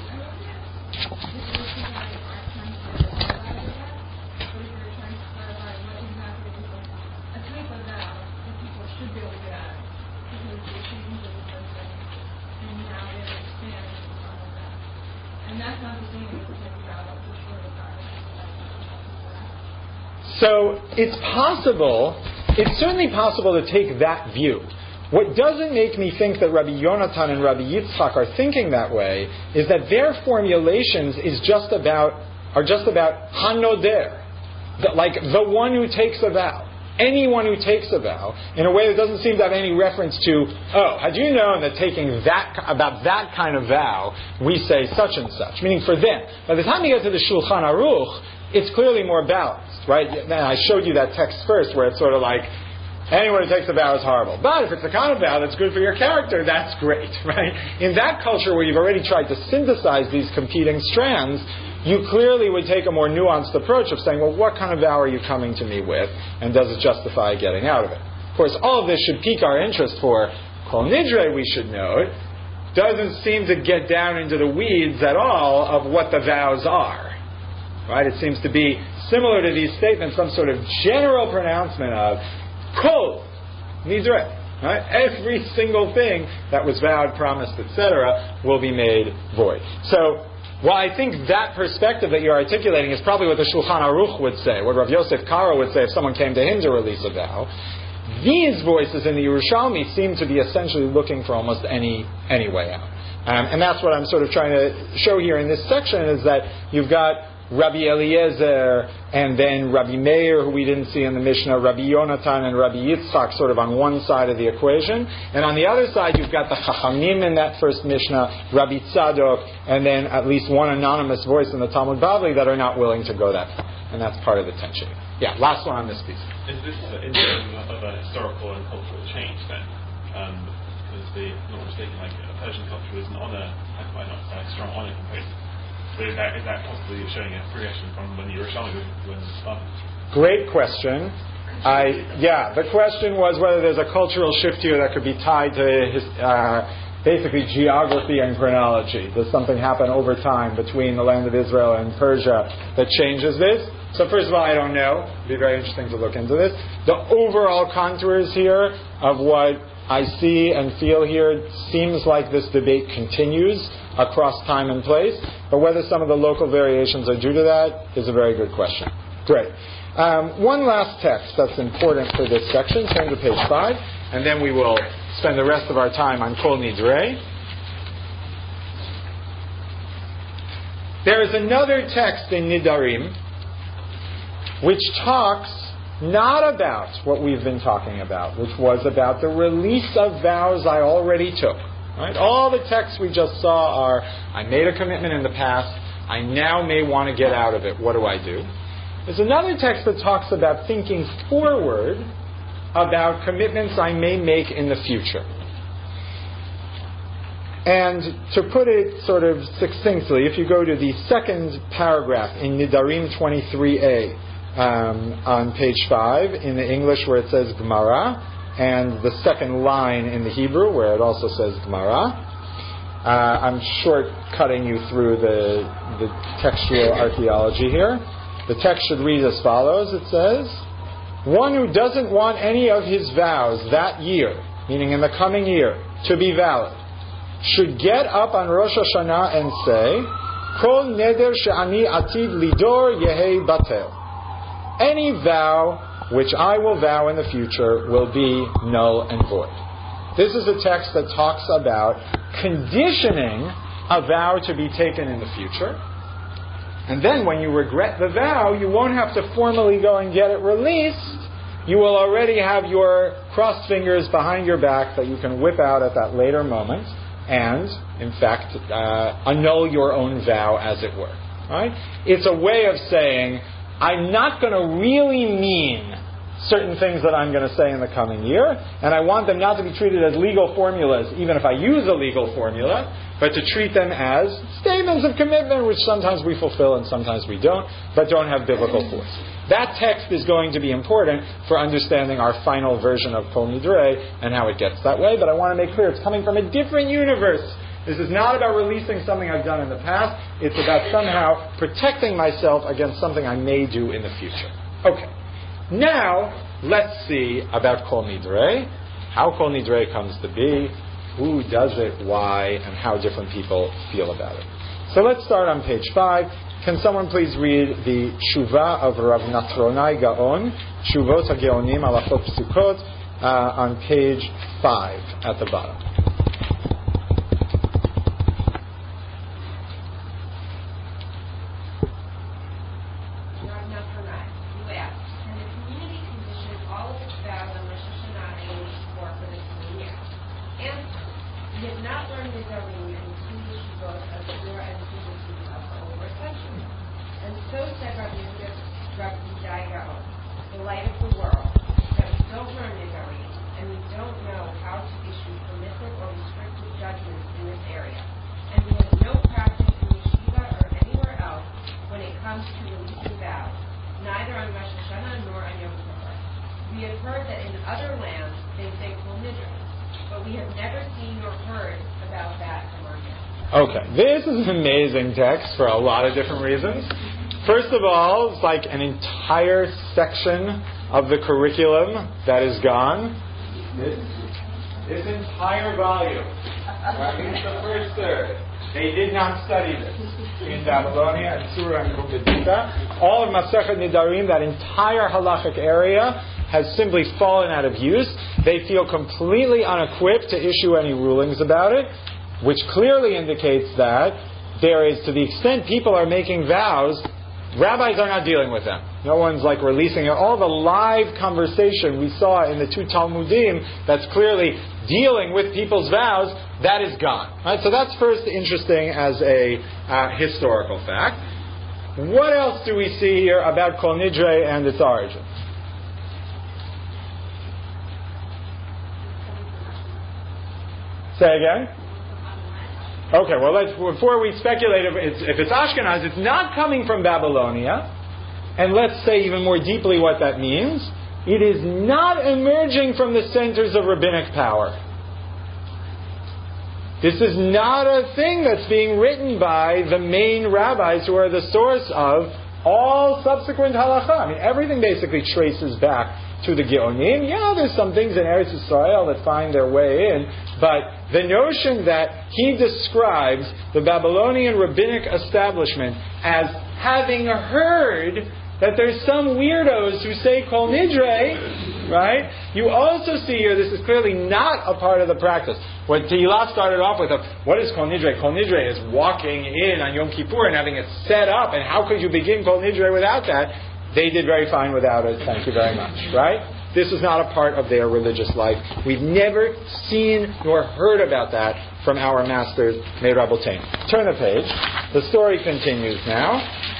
So it's possible, it's certainly possible to take that view. What doesn't make me think that Rabbi Yonatan and Rabbi Yitzchak are thinking that way is that their formulations is just about are just about hanoder, the, like the one who takes a vow. anyone who takes a vow in a way that doesn't seem to have any reference to, oh, had you known that taking that about that kind of vow, we say such and such. Meaning for them. By the time you get to the Shulchan Aruch, it's clearly more balanced, right? And I showed you that text first where it's sort of like, anyone who takes a vow is horrible. But if it's the kind of vow that's good for your character, that's great, right? In that culture where you've already tried to synthesize these competing strands, you clearly would take a more nuanced approach of saying, well, what kind of vow are you coming to me with, and does it justify getting out of it? Of course, all of this should pique our interest for Kol Nidre, we should note, doesn't seem to get down into the weeds at all of what the vows are. Right? It seems to be similar to these statements, some sort of general pronouncement of Kol Nidre. Right? Every single thing that was vowed, promised, et cetera, will be made void. So, while I think that perspective that you're articulating is probably what the Shulchan Aruch would say, what Rav Yosef Karo would say if someone came to him to release a vow, these voices in the Yerushalmi seem to be essentially looking for almost any any way out. Um, and that's what I'm sort of trying to show here in this section, is that you've got Rabbi Eliezer, and then Rabbi Meir, who we didn't see in the Mishnah, Rabbi Yonatan and Rabbi Yitzchak sort of on one side of the equation. And on the other side, you've got the Chachamim in that first Mishnah, Rabbi Tzadok, and then at least one anonymous voice in the Talmud Bavli that are not willing to go that far. And that's part of the tension. Yeah, last one on this piece. Is this an indication of a historical and cultural change then? Um, because the, not mistaken, like a Persian culture is an honor, quite not a strong honor component. So is that, is that possibly showing a progression from when the Yerushalmi when it started? Great question. I yeah, the question was whether there's a cultural shift here that could be tied to his, uh, basically geography and chronology. Does something happen over time between the land of Israel and Persia that changes this? So first of all, I don't know. It'd be very interesting to look into this. The overall contours here of what I see and feel here seems like this debate continues across time and place, but whether some of the local variations are due to that is a very good question. Great. Um, one last text that's important for this section. Turn to page five, and then we will spend the rest of our time on Kol Nidre. There is another text in Nidarim which talks not about what we've been talking about, which was about the release of vows I already took. Right? All the texts we just saw are, I made a commitment in the past, I now may want to get out of it, what do I do? There's another text that talks about thinking forward about commitments I may make in the future. And to put it sort of succinctly, if you go to the second paragraph in Nidarim twenty-three A, um, on page five, in the English where it says Gemara, and the second line in the Hebrew where it also says Gemara. Uh, I'm shortcutting you through the, the textual archaeology here. The text should read as follows. It says, one who doesn't want any of his vows that year, meaning in the coming year, to be valid, should get up on Rosh Hashanah and say, Kol neder she'ani ativ lidor yehei batel. Any vow which I will vow in the future will be null and void. This is a text that talks about conditioning a vow to be taken in the future. And then when you regret the vow, you won't have to formally go and get it released. You will already have your crossed fingers behind your back that you can whip out at that later moment and, in fact, uh, annul your own vow, as it were. Right? It's a way of saying, I'm not going to really mean certain things that I'm going to say in the coming year, and I want them not to be treated as legal formulas, even if I use a legal formula, but to treat them as statements of commitment, which sometimes we fulfill and sometimes we don't, but don't have biblical force. That text is going to be important for understanding our final version of Kol Nidre and how it gets that way, but I want to make clear it's coming from a different universe. This is not about releasing something I've done in the past. It's about somehow protecting myself against something I may do in the future. Okay. Now, let's see about Kol Nidre, how Kol Nidre comes to be, who does it, why, and how different people feel about it. So let's start on page five. Can someone please read the Shuvah of Rav Natronai Gaon, Shuvot HaGeonim Alachot Psukot, uh, on page five at the bottom. Rav Natronai, you asked, can the community condition all light of the world, that we don't learn Nidarim, and we don't know how to issue permissive or restrictive judgments in this area. And we have no practice in yeshiva or anywhere else when it comes to releasing vows, neither on Rosh Hashanah nor on Yom Kippur. We have heard that in other lands they say Kol Nidre, but we have never seen or heard about that from our men. Okay, this is an amazing text for a lot of different reasons. First of all, it's like an entire section of the curriculum that is gone. This, this entire volume, right, it's the first third. They did not study this in Babylonia and Surah and Kumbedita. All of Masechet Nidarim, that entire halachic area, has simply fallen out of use. They feel completely unequipped to issue any rulings about it, which clearly indicates that there is, to the extent people are making vows, rabbis are not dealing with them. No one's like releasing it. All the live conversation we saw in the two Talmudim that's clearly dealing with people's vows, that is gone. Right? So that's first interesting as a uh, historical fact. What else do we see here about Kol Nidre and its origins? Say again? Okay, well, let's, before we speculate if it's, if it's Ashkenaz, it's not coming from Babylonia. And let's say even more deeply what that means. It is not emerging from the centers of rabbinic power. This is not a thing that's being written by the main rabbis who are the source of all subsequent halacha. I mean, everything basically traces back to the Geonim. Yeah, there's some things in Eretz Yisrael that find their way in, but the notion that he describes the Babylonian rabbinic establishment as having heard that there's some weirdos who say Kol Nidre, right? You also see here, this is clearly not a part of the practice. What Tehillah started off with, of, what is Kol Nidre? Kol Nidre is walking in on Yom Kippur and having it set up, and how could you begin Kol Nidre without that? They did very fine without it, thank you very much, right? This is not a part of their religious life. We've never seen nor heard about that from our masters, Meir Rabbeinu. Turn the page. The story continues now.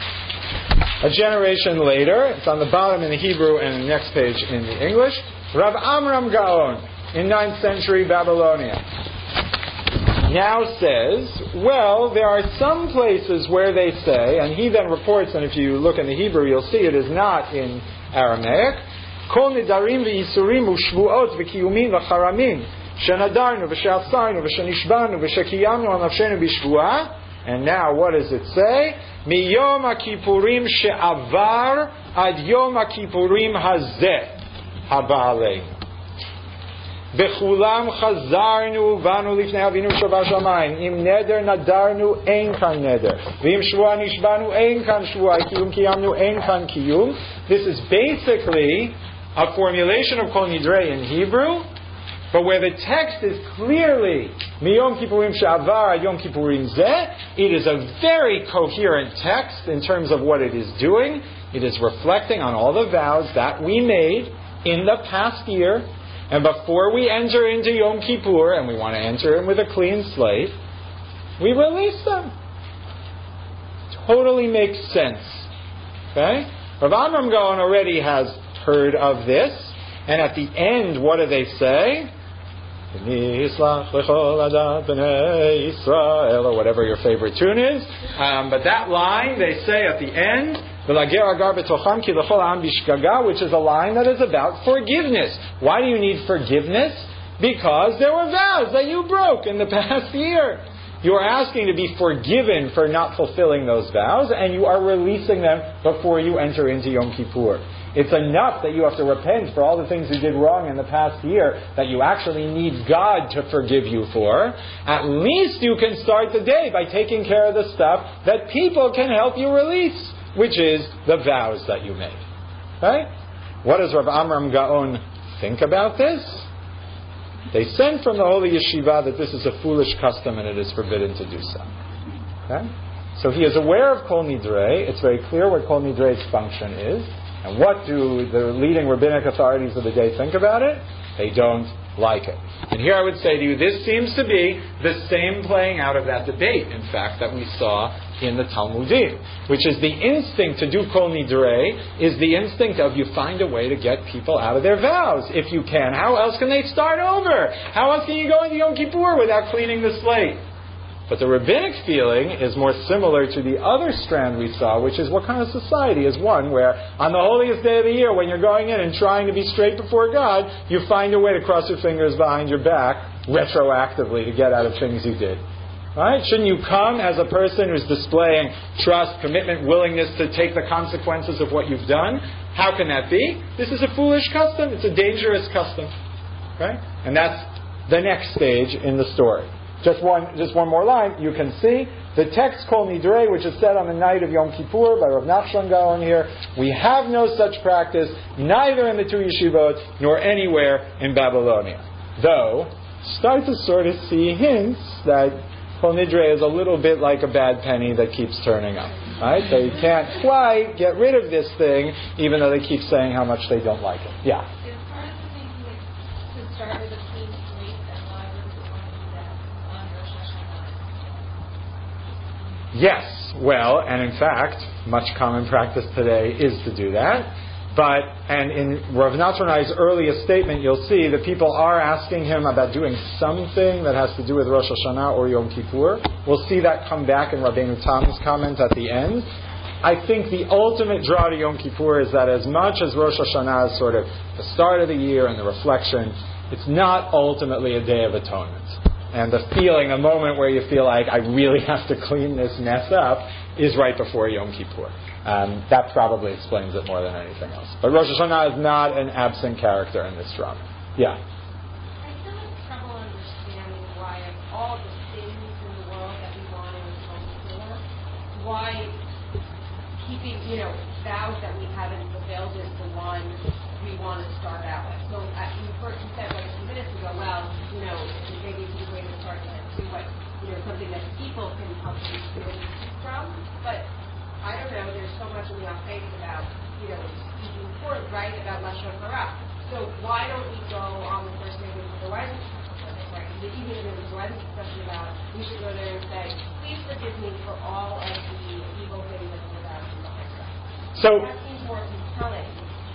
A generation later, it's on the bottom in the Hebrew and the next page in the English, Rav Amram Gaon in ninth century Babylonia now says, well, there are some places where they say, and he then reports, and if you look in the Hebrew, you'll see it is not in Aramaic, Kol nidarim v'yisurim u'shvuot v'kiyumin v'charamin shenadarnu v'she'asarnu v'shenishbanu v'shekiyamnu al nafshenu b'shvuah. And now, what does it say? Miyom ha'kippurim she'avar ad yom ha'kippurim hazeh haba Bechulam chazarnu vanu lifnei avinu shava shamayim. Im neder nadarnu ein kan neder. V'im shvua nishbanu ein kan shvua. Kiyum kiyamnu ein kan kiyum. This is basically a formulation of Kol Nidre in Hebrew, but where the text is clearly Miyom Kippurim she'avar Yom Kippurim zeh, it is a very coherent text in terms of what it is doing. It is reflecting on all the vows that we made in the past year. And before we enter into Yom Kippur, and we want to enter in with a clean slate, we release them. Totally makes sense. Okay? Rav Amram Gaon already has heard of this. And at the end, what do they say? Or whatever your favorite tune is. Um, but that line, they say at the end, which is a line that is about forgiveness. Why do you need forgiveness? Because there were vows that you broke in the past year. You are asking to be forgiven for not fulfilling those vows, and you are releasing them before you enter into Yom Kippur. It's enough that you have to repent for all the things you did wrong in the past year that you actually need God to forgive you for. At least you can start the day by taking care of the stuff that people can help you release, which is the vows that you made. Right? What does Rav Amram Gaon think about this? They sent from the Holy Yeshiva that this is a foolish custom and it is forbidden to do so. Okay? So he is aware of Kol Nidre. It's very clear what Kol Nidre's function is. And what do the leading rabbinic authorities of the day think about it? They don't like it. And here I would say to you, this seems to be the same playing out of that debate, in fact, that we saw in the Talmudim, which is the instinct to do Kol Nidrei, is the instinct of you find a way to get people out of their vows, if you can. How else can they start over? How else can you go into Yom Kippur without cleaning the slate? But the rabbinic feeling is more similar to the other strand we saw, which is what kind of society is one where on the holiest day of the year, when you're going in and trying to be straight before God, you find a way to cross your fingers behind your back retroactively to get out of things you did. Right? Shouldn't you come as a person who's displaying trust, commitment, willingness to take the consequences of what you've done? How can that be? This is a foolish custom. It's a dangerous custom. Right? And that's the next stage in the story. Just one, just one more line. You can see the text Kol Nidrei, which is said on the night of Yom Kippur by Rav Nachshon Gaon here. We have no such practice, neither in the two yeshivot nor anywhere in Babylonia. Though, start to sort of see hints that Kol Nidrei is a little bit like a bad penny that keeps turning up. Right? They can't quite get rid of this thing, even though they keep saying how much they don't like it. Yeah. Is part of the thinking like to start with a clean slate, and why would you want to do that on Rosh Hashanah? Yes. Well, and in fact, much common practice today is to do that. But, and in Rav Natronai's earliest statement, you'll see that people are asking him about doing something that has to do with Rosh Hashanah or Yom Kippur. We'll see that come back in Rabbeinu Tam's comment at the end. I think the ultimate draw to Yom Kippur is that as much as Rosh Hashanah is sort of the start of the year and the reflection, it's not ultimately a day of atonement. And the feeling, a moment where you feel like I really have to clean this mess up, is right before Yom Kippur. Um, that probably explains it more than anything else. But Rosh Hashanah is not an absent character in this drama. Yeah? I still have trouble understanding why of all the things in the world that we want to atone for, why keeping, you know, vows that we haven't fulfilled is the one we want to start out with. So uh, you first you said like a few minutes ago, well, you know, maybe it's a way to start to do what, you know, something that people can help you really from, but I don't know, there's so much in the Al-Qaeda about, you know, speaking forth, right, about Lashon Hara. So why don't we go on the first day of the why isn't it, right? Even if it was why isn't discussion about, we should go there and say, please forgive me for all of the evil things that we're about in the life. So, that seems more compelling.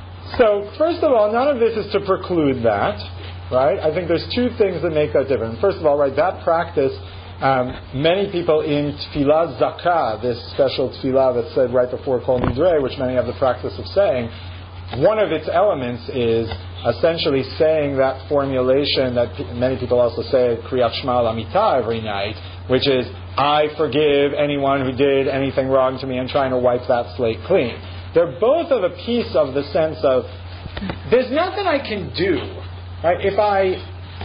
So, first of all, none of this is to preclude that, right? I think there's two things that make that different. First of all, right, that practice, Um, many people in Tfilah Zakah, this special Tfilah that's said right before Kol Nidrei, which many have the practice of saying, one of its elements is essentially saying that formulation that p- many people also say at Kriyat Shema L'Amita every night, which is, I forgive anyone who did anything wrong to me, and trying to wipe that slate clean. They're both of a piece of the sense of, there's nothing I can do, right? If I,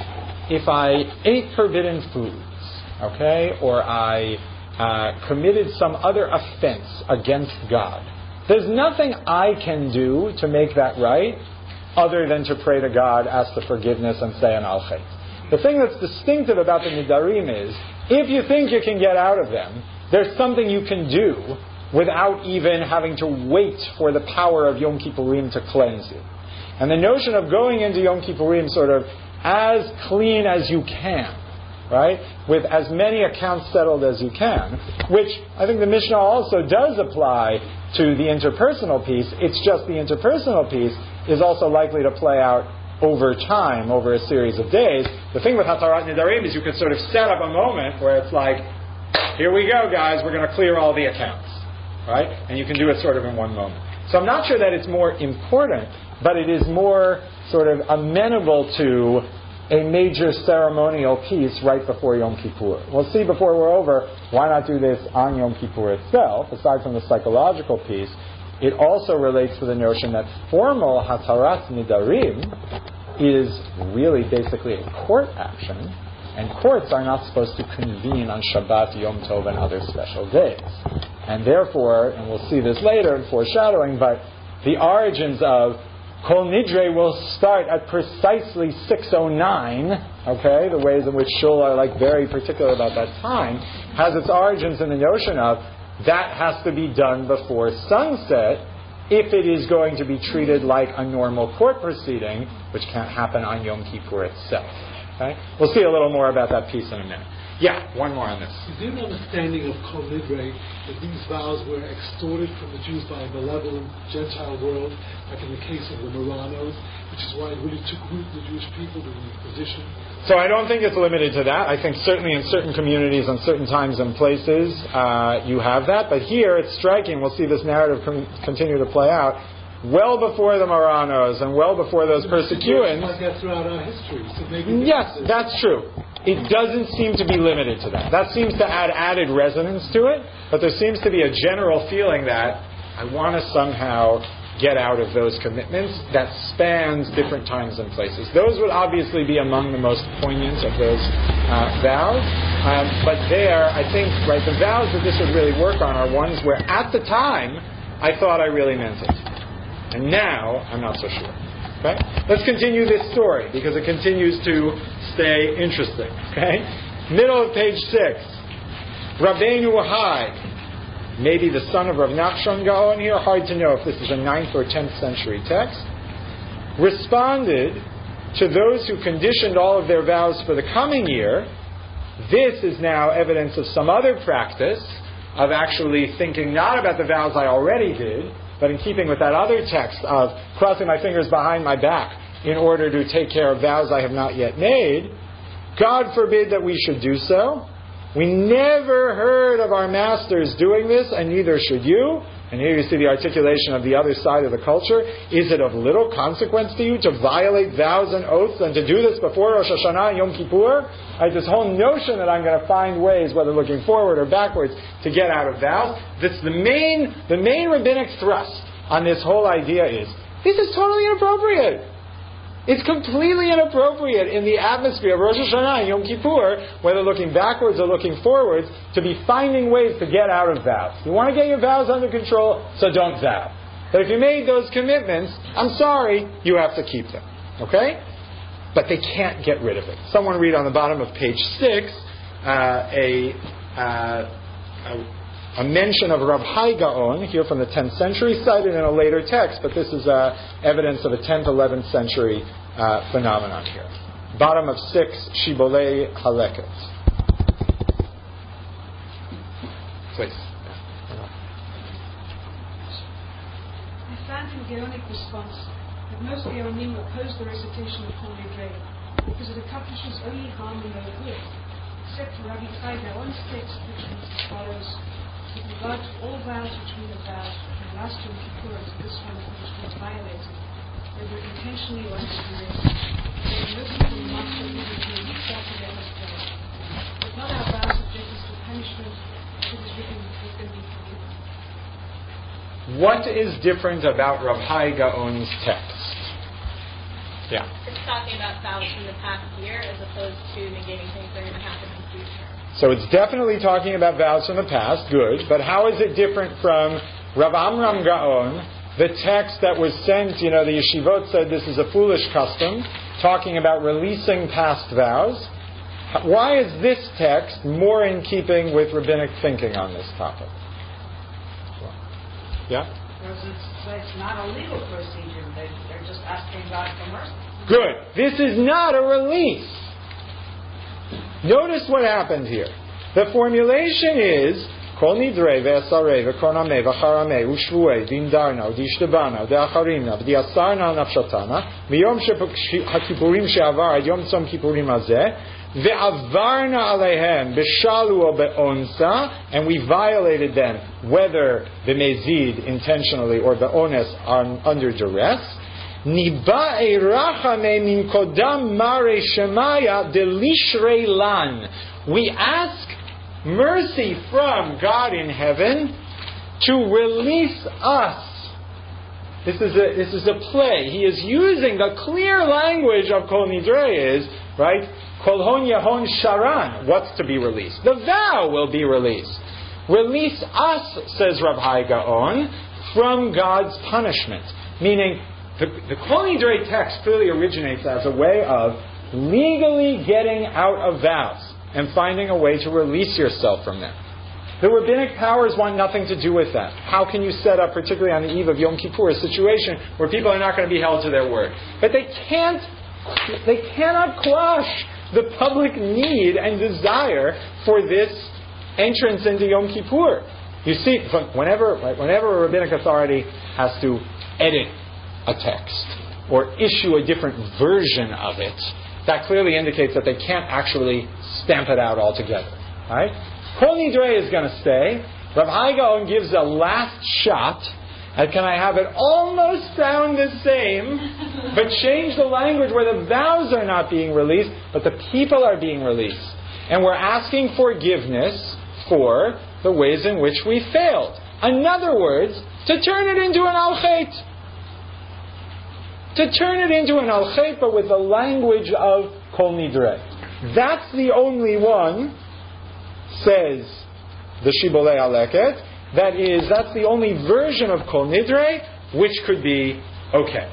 if I ate forbidden food, okay, or I uh, committed some other offense against God, there's nothing I can do to make that right other than to pray to God, ask for forgiveness, and say an al-chet. The thing that's distinctive about the Nidarim is, if you think you can get out of them, there's something you can do without even having to wait for the power of Yom Kippurim to cleanse you. And the notion of going into Yom Kippurim sort of as clean as you can, right, with as many accounts settled as you can, which I think the Mishnah also does apply to the interpersonal piece. It's just the interpersonal piece is also likely to play out over time, over a series of days. The thing with Hatarat Nidarim is you can sort of set up a moment where it's like, here we go, guys, we're going to clear all the accounts, right? And you can do it sort of in one moment. So I'm not sure that it's more important, but it is more sort of amenable to a major ceremonial piece right before Yom Kippur. We'll see before we're over, why not do this on Yom Kippur itself, aside from the psychological piece. It also relates to the notion that formal Hatarat Nidarim is really basically a court action, and courts are not supposed to convene on Shabbat, Yom Tov, and other special days. And therefore, and we'll see this later in foreshadowing, but the origins of Kol Nidrei will start at precisely six oh nine, okay, the ways in which Shul are like very particular about that time, has its origins in the notion of that has to be done before sunset if it is going to be treated like a normal court proceeding, which can't happen on Yom Kippur itself. Okay? We'll see a little more about that piece in a minute. Yeah, one more on this. Is there an understanding of Kol Nidre that these vows were extorted from the Jews by a malevolent Gentile world, like in the case of the Marranos, which is why it really took root in the Jewish people, the Inquisition? So I don't think it's limited to that. I think certainly in certain communities, on certain times and places, uh, you have that. But here it's striking. We'll see this narrative com- continue to play out. Well before the Marranos and well before those persecutions. Like that throughout our history. So maybe yes, that's true. It doesn't seem to be limited to that. That seems to add added resonance to it, but there seems to be a general feeling that I want to somehow get out of those commitments that spans different times and places. Those would obviously be among the most poignant of those uh, vows. Um, but there, I think, right, the vows that this would really work on are ones where at the time I thought I really meant it. And now I'm not so sure. Okay? Let's continue this story because it continues to stay interesting. Okay? Middle of page six. Rabbeinu Hai, maybe the son of Rav Nachshon Gaon here, hard to know if this is a ninth or tenth century text, responded to those who conditioned all of their vows for the coming year. This is now evidence of some other practice of actually thinking not about the vows I already did, but in keeping with that other text of crossing my fingers behind my back in order to take care of vows I have not yet made. God forbid that we should do so. We never heard of our masters doing this, and neither should you. And here you see the articulation of the other side of the culture. Is it of little consequence to you to violate vows and oaths and to do this before Rosh Hashanah and Yom Kippur? Right, this whole notion that I'm going to find ways, whether looking forward or backwards, to get out of vows. That's the main, the main rabbinic thrust on this whole idea is, this is totally inappropriate. It's completely inappropriate in the atmosphere of Rosh Hashanah and Yom Kippur, whether looking backwards or looking forwards, to be finding ways to get out of vows. You want to get your vows under control, so don't vow. But if you made those commitments, I'm sorry, you have to keep them. Okay? But they can't get rid of it. Someone read on the bottom of page six uh, a, uh, a, a mention of Rav Hai Gaon, here from the tenth century, cited in a later text, but this is uh, evidence of a tenth, eleventh century uh, phenomenon here. Bottom of six, Shibolei Haleket. Please. I found in Gaonic response that most Gaonim oppose the recitation of Kol Nidre because it accomplishes only harm and no good, except for Rabbi Chai Gaon's text, which reads as follows: with regard to all vows which we have vowed from last Yom Kippur to this one which was violated, whether intentionally or accidentally, there are no people who must have either been exactly as well. But not our vows subject us to punishment, as it is written, we can be forgiven. What is different about Rav Hai Gaon's text? Yeah. It's talking about vows from the past year as opposed to negating things that are going to happen in the future. So it's definitely talking about vows from the past, good, but how is it different from Rav Amram Gaon, the text that was sent, you know, the yeshivot said this is a foolish custom, talking about releasing past vows. Why is this text more in keeping with rabbinic thinking on this topic? Yeah? Because it's, it's not a legal procedure. They, they're just asking God for mercy. Good. This is not a release. Notice what happened here. The formulation is Kol Nidre ve'esarei ve'konamei v'charamei u'shvuei v'indarna u'dishtabana u'de'acharina v'diasarna nafshatana v'yom ha'kipurim she'avar ad yom tzom kippurim hazeh ve'avarna aleihem b'shalu o be'onsa, and we violated them whether b'mezid intentionally or be'ones under duress. Niba'e rachame min kodam mare shemaya delishrei lan. We ask mercy from God in heaven to release us. This is a this is a play. He is using the clear language of Kol Nidre is, right? Kol hon yahon sharan. What's to be released? The vow will be released. Release us, says Rav Hai Gaon, from God's punishment. Meaning, the, the Kol Nidre text clearly originates as a way of legally getting out of vows and finding a way to release yourself from them. The rabbinic powers want nothing to do with that. How can you set up, particularly on the eve of Yom Kippur, a situation where people are not going to be held to their word? But they can't, they cannot quash the public need and desire for this entrance into Yom Kippur. You see, whenever, whenever a rabbinic authority has to edit a text or issue a different version of it, that clearly indicates that they can't actually stamp it out altogether. Right? Kol Nidrei is going to stay. Rav Hai Gaon gives a last shot at, can I have it almost sound the same, but change the language where the vows are not being released, but the people are being released. And we're asking forgiveness for the ways in which we failed. In other words, to turn it into an al-chet. To turn it into an al-chet, but with the language of Kol Nidrei. That's the only one, says the Shibolei Aleket, that is, that's the only version of Kol Nidrei which could be okay.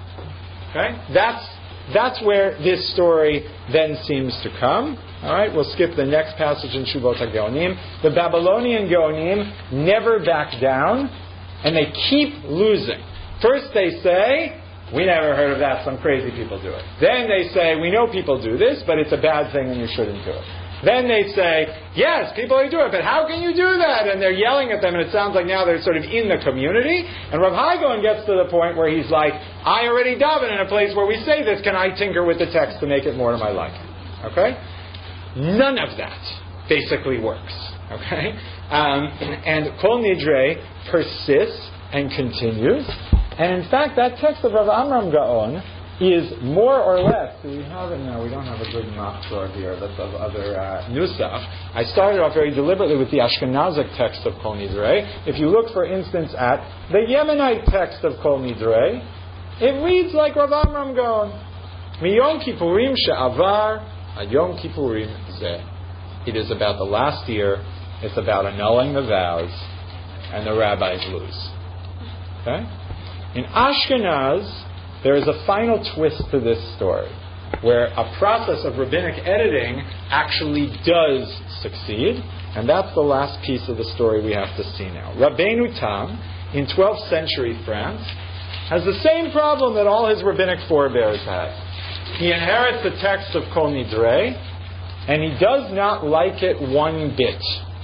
Okay? That's, that's where this story then seems to come. Alright, we'll skip the next passage in Shuvot HaGeonim. The Babylonian Geonim never back down, and they keep losing. First they say, we never heard of that, some crazy people do it. Then they say, we know people do this, but it's a bad thing and you shouldn't do it. Then they say, yes, people do it, but how can you do that? And they're yelling at them, and it sounds like now they're sort of in the community. And Rav Hai Gaon gets to the point where he's like, I already daven in a place where we say this, can I tinker with the text to make it more to my liking? Okay? None of that basically works. Okay? Um, and Kol Nidrei persists and continues. And in fact, that text of Rav Amram Gaon is more or less, do we have it? No, we don't have a good machzor here. That's of other uh, nusach. I started off very deliberately with the Ashkenazic text of Kol Nidrei. If you look, for instance, at the Yemenite text of Kol Nidrei, it reads like Rav Amram Gaon. Miyom Kippurim she'avar ad Yom Kippurim zeh. It is about the last year. It's about annulling the vows, and the rabbis lose. Okay? In Ashkenaz, there is a final twist to this story, where a process of rabbinic editing actually does succeed, and that's the last piece of the story we have to see now. Rabbeinu Tam, in twelfth century France, has the same problem that all his rabbinic forebears had. He inherits the text of Kol Nidrei, and he does not like it one bit,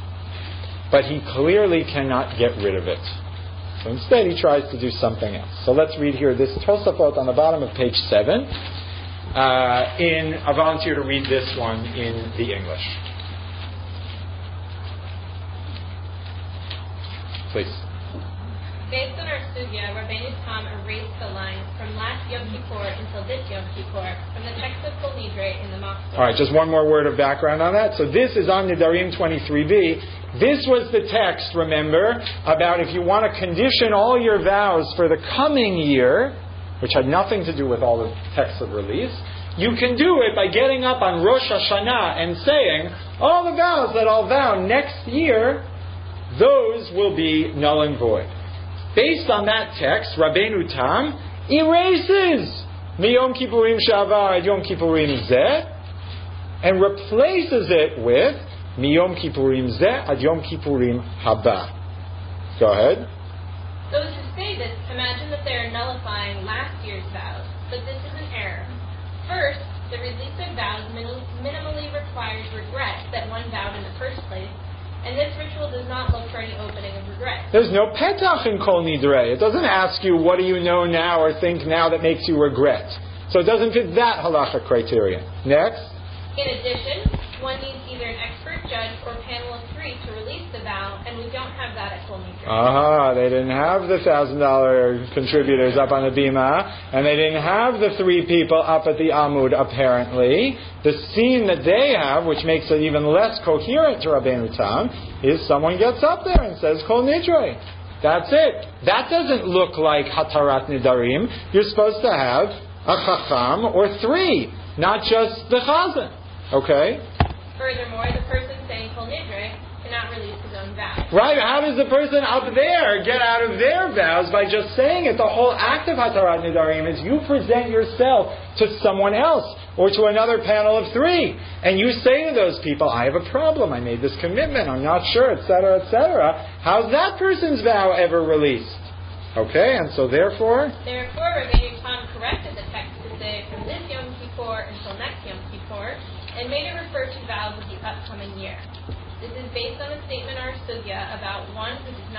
but he clearly cannot get rid of it. So instead, he tries to do something else. So let's read here this Tosafot on the bottom of page seven. Uh, in I volunteer to read this one in the English. Please. Based on our sugya, Rabbeinu Tam erased the lines from last Yom Kippur until this Yom Kippur from the text of Kol Nidrei in the Machzor. All right, just one more word of background on that. So this is on Nedarim twenty-three b. This was the text, remember, about if you want to condition all your vows for the coming year, which had nothing to do with all the texts of release, you can do it by getting up on Rosh Hashanah and saying, all the vows that I'll vow next year, those will be null and void. Based on that text, Rabbeinu Tam erases Miyom Kippurim Shavar ad Yom Kippurim Zeh and replaces it with Miyom Kippurim Zeh ad Yom Kippurim Haba. Go ahead. Those who say this imagine that they are nullifying last year's vows, but this is an error. First, the release of vows minim- minimally requires regret that one vowed in the first place, and this ritual does not look for any opening of regret. There's no petach in Kol Nidrei. It doesn't ask you what do you know now or think now that makes you regret. So it doesn't fit that halacha criterion. Next. In addition, one needs either an expert judge or panel of three to release the vow, and we don't have that at Kol Nidrei. Aha, they didn't have the thousand dollar contributors up on the bima, and they didn't have the three people up at the Amud, apparently. The scene that they have, which makes it even less coherent to Rabbeinu Tam, is someone gets up there and says Kol Nidrei. That's it. That doesn't look like Hatarat Nidarim. You're supposed to have a Chacham or three, not just the Chazan. Okay? Furthermore, the person saying Kol Nidrei cannot release his own vows. Right, how does the person up there get out of their vows by just saying it? The whole act of Hatarat Nidarim is you present yourself to someone else or to another panel of three, and you say to those people, I have a problem, I made this commitment, I'm not sure, et cetera, et cetera. How's that person's vow ever released? Okay, and so therefore? Therefore, Rabbeinu Tam corrected the text to say from this Yom Kippur until next Yom Kippur,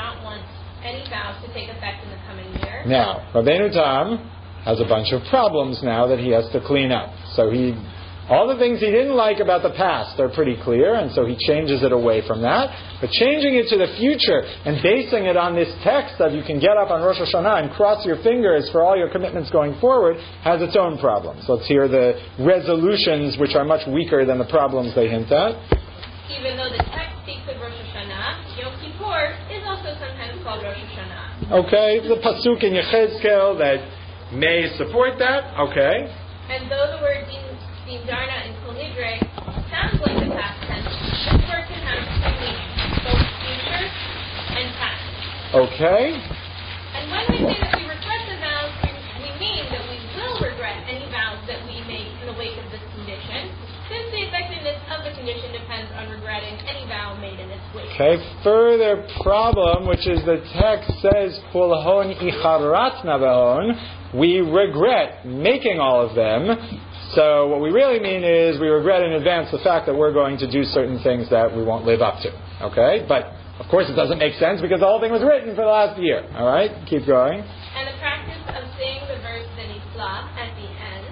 not want any vows to take effect in the coming year. Now, Rabbeinu Tam has a bunch of problems now that he has to clean up. So he, all the things he didn't like about the past are pretty clear, and so he changes it away from that. But changing it to the future and basing it on this text that you can get up on Rosh Hashanah and cross your fingers for all your commitments going forward has its own problems. Let's hear the resolutions, which are much weaker than the problems they hint at. Even though the text speaks of Rosh Hashanah, Yom Kippur is also sometimes called Rosh Hashanah. Okay, the pasuk in Yechezkel that may support that. Okay. And though the word din, din darna in Kol Nidre sounds like the past tense, this word can have two meanings, both future and past. Okay. And when we say that we regret the vows, we, we mean that we will regret any vows that we make in the wake of this condition, since the effectiveness of the condition depends on regretting any vow made in its wake. Okay, further problem, which is the text says, Kulhon icharatna behon, we regret making all of them. So what we really mean is we regret in advance the fact that we're going to do certain things that we won't live up to. Okay, but of course it doesn't make sense because the whole thing was written for the last year. All right, keep going. And the practice of saying the verse V'nisla at the end,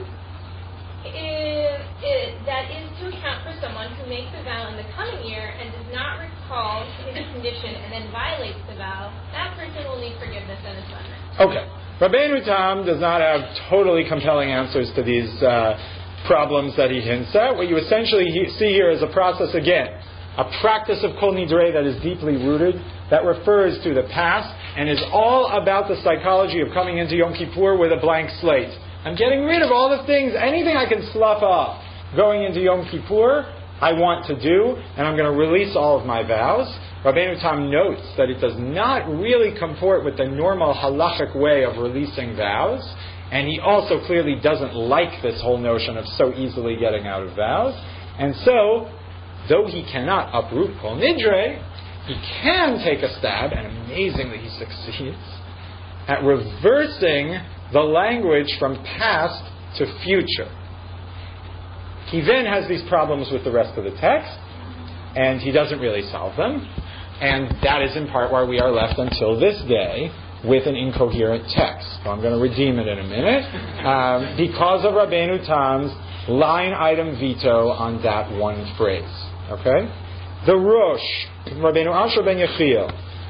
Is, is, that is to account for someone who makes a vow in the coming year and does not recall his condition and then violates the vow. That person will need forgiveness and atonement. Okay. Rabbeinu Tam does not have totally compelling answers to these uh, problems that he hints at. What you essentially he- see here is a process, again, a practice of Kol Nidre that is deeply rooted, that refers to the past, and is all about the psychology of coming into Yom Kippur with a blank slate. I'm getting rid of all the things, anything I can slough off going into Yom Kippur, I want to do, and I'm going to release all of my vows. Rabbeinu Tam notes that it does not really comport with the normal halachic way of releasing vows, and he also clearly doesn't like this whole notion of so easily getting out of vows. And so, though he cannot uproot Kol Nidre, he can take a stab, and amazingly he succeeds, at reversing the language from past to future. He then has these problems with the rest of the text, and he doesn't really solve them. And that is in part why we are left until this day with an incoherent text. So I'm going to redeem it in a minute. Um, because of Rabbeinu Tam's line item veto on that one phrase. Okay? The Rosh, Rabbeinu Asher ben Yechiel,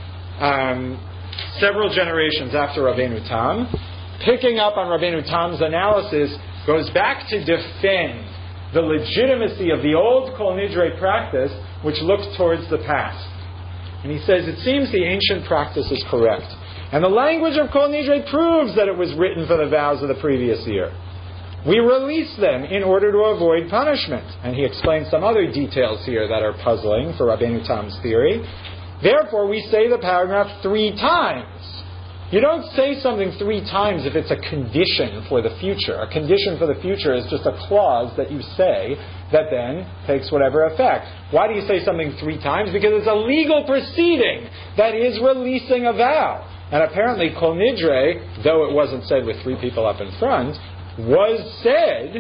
um, several generations after Rabbeinu Tam, picking up on Rabbeinu Tam's analysis, goes back to defend the legitimacy of the old Kol Nidre practice, which looked towards the past. And he says, it seems the ancient practice is correct. And the language of Kol Nidre proves that it was written for the vows of the previous year. We release them in order to avoid punishment. And he explains some other details here that are puzzling for Rabbeinu Tam's theory. Therefore, we say the paragraph three times. You don't say something three times if it's a condition for the future. A condition for the future is just a clause that you say that then takes whatever effect. Why do you say something three times? Because it's a legal proceeding that is releasing a vow. And apparently Kol Nidre, though it wasn't said with three people up in front, was said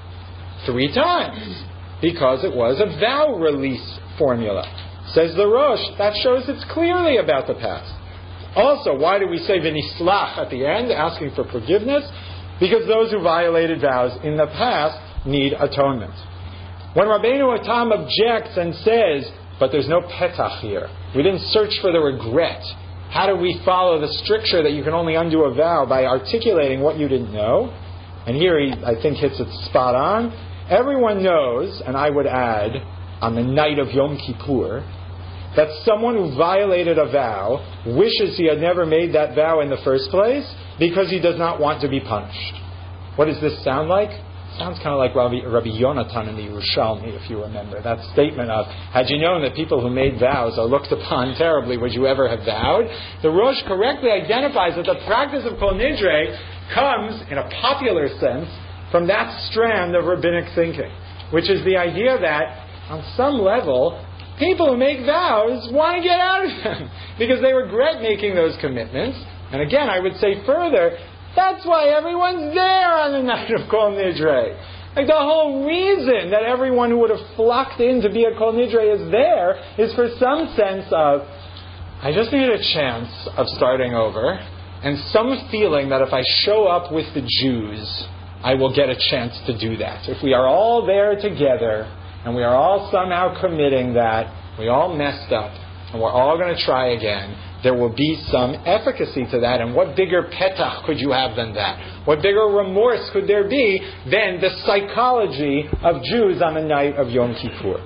three times because it was a vow release formula. Says the Rosh, that shows it's clearly about the past. Also, why do we say v'nislach at the end, asking for forgiveness? Because those who violated vows in the past need atonement. When Rabbeinu Tam objects and says, but there's no petach here, we didn't search for the regret. How do we follow the stricture that you can only undo a vow by articulating what you didn't know? And here he, I think, hits it spot on. Everyone knows, and I would add, on the night of Yom Kippur, that someone who violated a vow wishes he had never made that vow in the first place because he does not want to be punished. What does this sound like? It sounds kind of like Rabbi, Rabbi Yonatan in the Yerushalmi, if you remember. That statement of, had you known that people who made vows are looked upon terribly, would you ever have vowed? The Rosh correctly identifies that the practice of Kol Nidre comes, in a popular sense, from that strand of rabbinic thinking, which is the idea that, on some level, people who make vows want to get out of them because they regret making those commitments. And again, I would say further, that's why everyone's there on the night of Kol Nidre. Like the whole reason that everyone who would have flocked in to be a Kol Nidre is there is for some sense of, I just need a chance of starting over and some feeling that if I show up with the Jews, I will get a chance to do that. If we are all there together and we are all somehow committing that we all messed up and we're all going to try again, there will be some efficacy to that. And what bigger petach could you have than that? What bigger remorse could there be than the psychology of Jews on the night of Yom Kippur?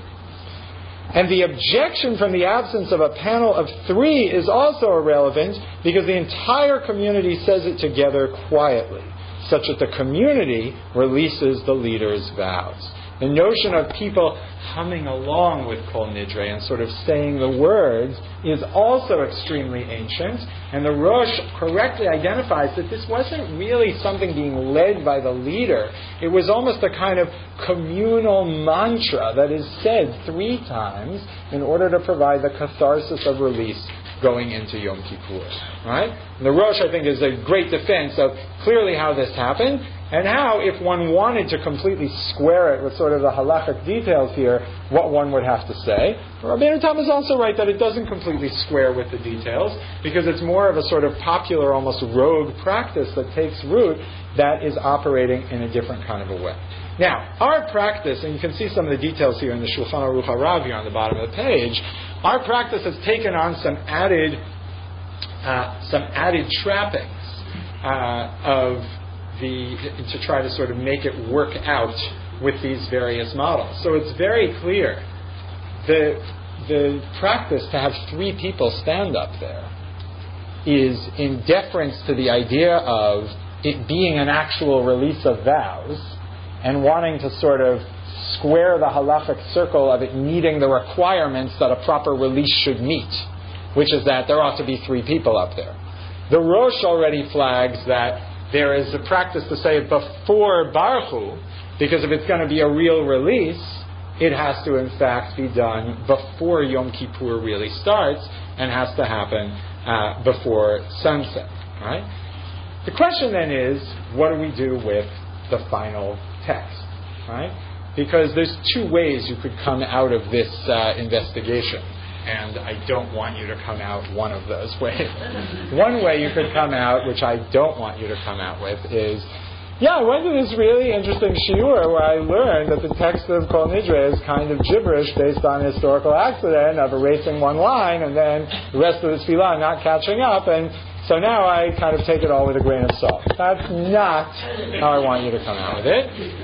And the objection from the absence of a panel of three is also irrelevant because the entire community says it together quietly, such that the community releases the leader's vows. The notion of people humming along with Kol Nidre and sort of saying the words is also extremely ancient. And the Rosh correctly identifies that this wasn't really something being led by the leader. It was almost a kind of communal mantra that is said three times in order to provide the catharsis of release going into Yom Kippur. Right? And the Rosh, I think, is a great defense of clearly how this happened, and how, if one wanted to completely square it with sort of the halachic details here, what one would have to say. Rabbeinu Tam is also right that it doesn't completely square with the details, because it's more of a sort of popular, almost rogue practice that takes root that is operating in a different kind of a way. Now, our practice, and you can see some of the details here in the Shulchan Aruch HaRav here on the bottom of the page, our practice has taken on some added, uh, some added trappings uh, of The, to try to sort of make it work out with these various models. So it's very clear the the practice to have three people stand up there is in deference to the idea of it being an actual release of vows and wanting to sort of square the halachic circle of it meeting the requirements that a proper release should meet, which is that there ought to be three people up there. The Rosh already flags that there is a practice to say it before Baruch Hu, because if it's going to be a real release, it has to in fact be done before Yom Kippur really starts and has to happen uh, before sunset. Right? The question then is, what do we do with the final text? Right? Because there's two ways you could come out of this uh, investigation. And I don't want you to come out one of those ways. One way you could come out, which I don't want you to come out with, is, yeah, I went to this really interesting shiur where I learned that the text of Kol Nidre is kind of gibberish based on a historical accident of erasing one line and then the rest of the tefillah not catching up, and so now I kind of take it all with a grain of salt. That's not how I want you to come out with it.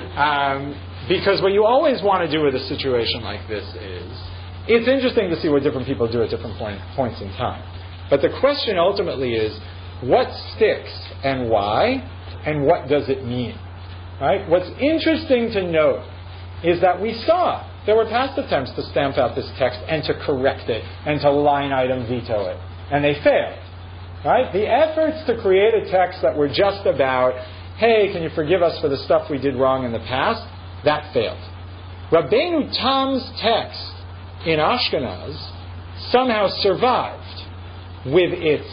Um, because what you always want to do with a situation like this is, it's interesting to see what different people do at different point, points in time. But the question ultimately is, what sticks and why, and what does it mean? Right? What's interesting to note is that we saw there were past attempts to stamp out this text and to correct it and to line item veto it. And they failed. Right? The efforts to create a text that were just about, hey, can you forgive us for the stuff we did wrong in the past? That failed. Rabbeinu Tam's text in Ashkenaz somehow survived with its,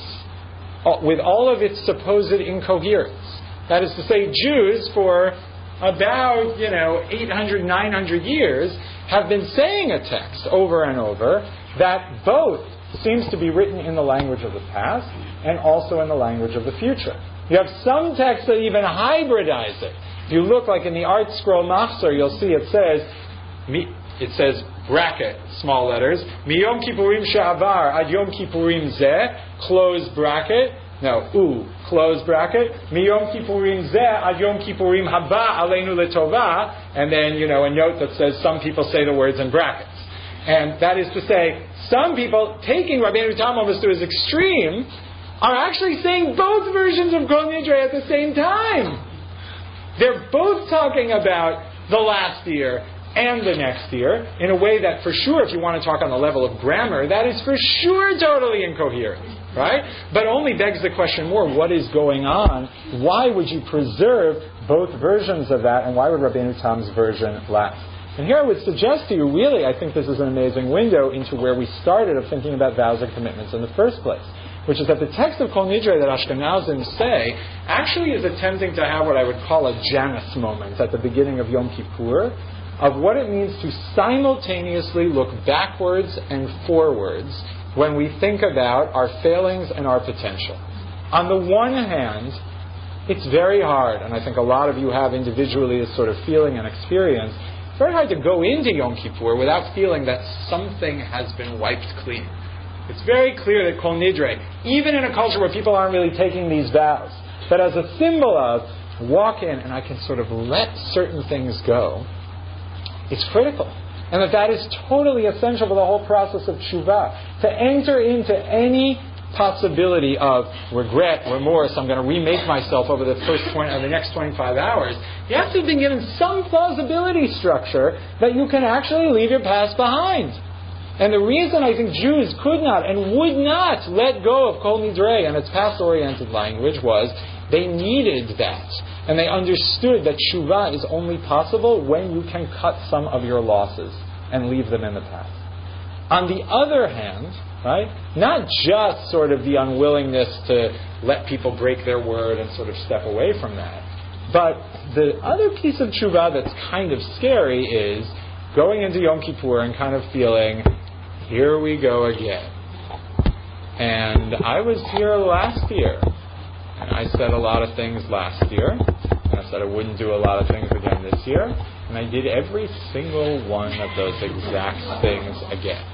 with all of its supposed incoherence. That is to say, Jews for about, you know, eight hundred, nine hundred years have been saying a text over and over that both seems to be written in the language of the past and also in the language of the future. You have some texts that even hybridize it. If you look like in the Art Scroll Machzor, you'll see it says, it says, bracket, small letters, Miyom Kippurim She'avar ad Yom Kippurim Zeh, close bracket, no, U, close bracket, Miyom Kippurim Zeh ad Yom Kippurim Haba Aleinu Letova, and then, you know, a note that says some people say the words in brackets. And that is to say, some people, taking Rabbeinu Tam almost to his extreme, are actually saying both versions of Kol Nidre at the same time. They're both talking about the last year and the next year, in a way that for sure, if you want to talk on the level of grammar, that is for sure totally incoherent, right? But only begs the question more, what is going on? Why would you preserve both versions of that, and why would Rabbeinu Tam's version last? And here I would suggest to you, really, I think this is an amazing window into where we started of thinking about vows and commitments in the first place, which is that the text of Kol Nidre that Ashkenazim say actually is attempting to have what I would call a Janus moment at the beginning of Yom Kippur, of what it means to simultaneously look backwards and forwards when we think about our failings and our potential. On the one hand, it's very hard, and I think a lot of you have individually this sort of feeling and experience. It's very hard to go into Yom Kippur without feeling that something has been wiped clean. It's very clear that Kol Nidre, even in a culture where people aren't really taking these vows, that as a symbol of walk in and I can sort of let certain things go, it's critical. And that that is totally essential for the whole process of tshuva. To enter into any possibility of regret, remorse, I'm going to remake myself over the first twenty, or the next twenty-five hours, you have to have been given some plausibility structure that you can actually leave your past behind. And the reason I think Jews could not and would not let go of Kol Nidre and its past-oriented language was they needed that. And they understood that tshuva is only possible when you can cut some of your losses and leave them in the past. On the other hand, right, not just sort of the unwillingness to let people break their word and sort of step away from that, but the other piece of tshuva that's kind of scary is going into Yom Kippur and kind of feeling, here we go again. And I was here last year, and I said a lot of things last year, and I said I wouldn't do a lot of things again this year, and I did every single one of those exact things again.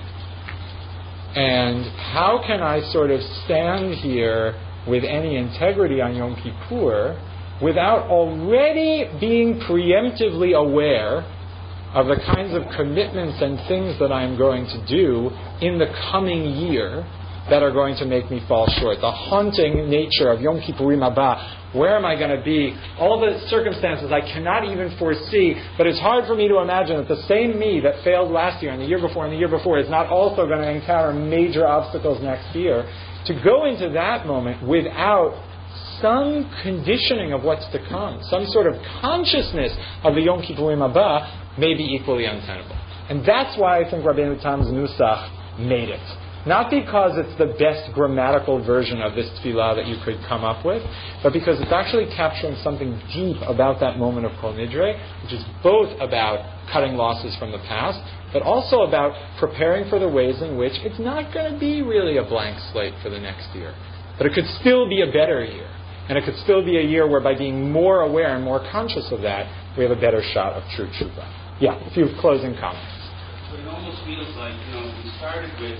And how can I sort of stand here with any integrity on Yom Kippur without already being preemptively aware of the kinds of commitments and things that I'm going to do in the coming year that are going to make me fall short? The haunting nature of Yom Kippurim Haba. Where am I going to be? All the circumstances I cannot even foresee, but it's hard for me to imagine that the same me that failed last year and the year before and the year before is not also going to encounter major obstacles next year. To go into that moment without some conditioning of what's to come, some sort of consciousness of the Yom Kippurim Haba, may be equally untenable. And that's why I think Rabbeinu Tam's Nusach made it. Not because it's the best grammatical version of this tefillah that you could come up with, but because it's actually capturing something deep about that moment of Kol Nidre, which is both about cutting losses from the past, but also about preparing for the ways in which it's not going to be really a blank slate for the next year. But it could still be a better year. And it could still be a year where by being more aware and more conscious of that, we have a better shot of true tshuva. Yeah, a few closing comments. So it almost feels like, you know, we started with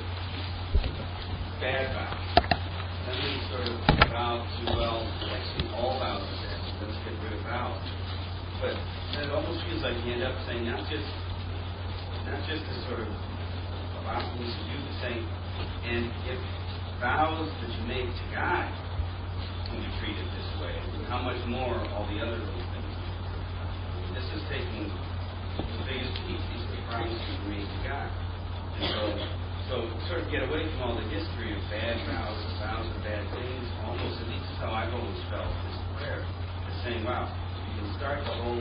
bad vows. Then we sort of vowed to, well, actually all vows are bad. Let's get rid of vows. But then it almost feels like you end up saying not just not just this sort of vows we should do the same. And if vows that you make to God can be treated this way, how much more all the other little things? This is taking the biggest piece. These are the promises you made to God. And so So sort of get away from all the history of bad vows, vows of bad things. Almost, at least that's how I've always felt this prayer. It's saying, wow, you can start the whole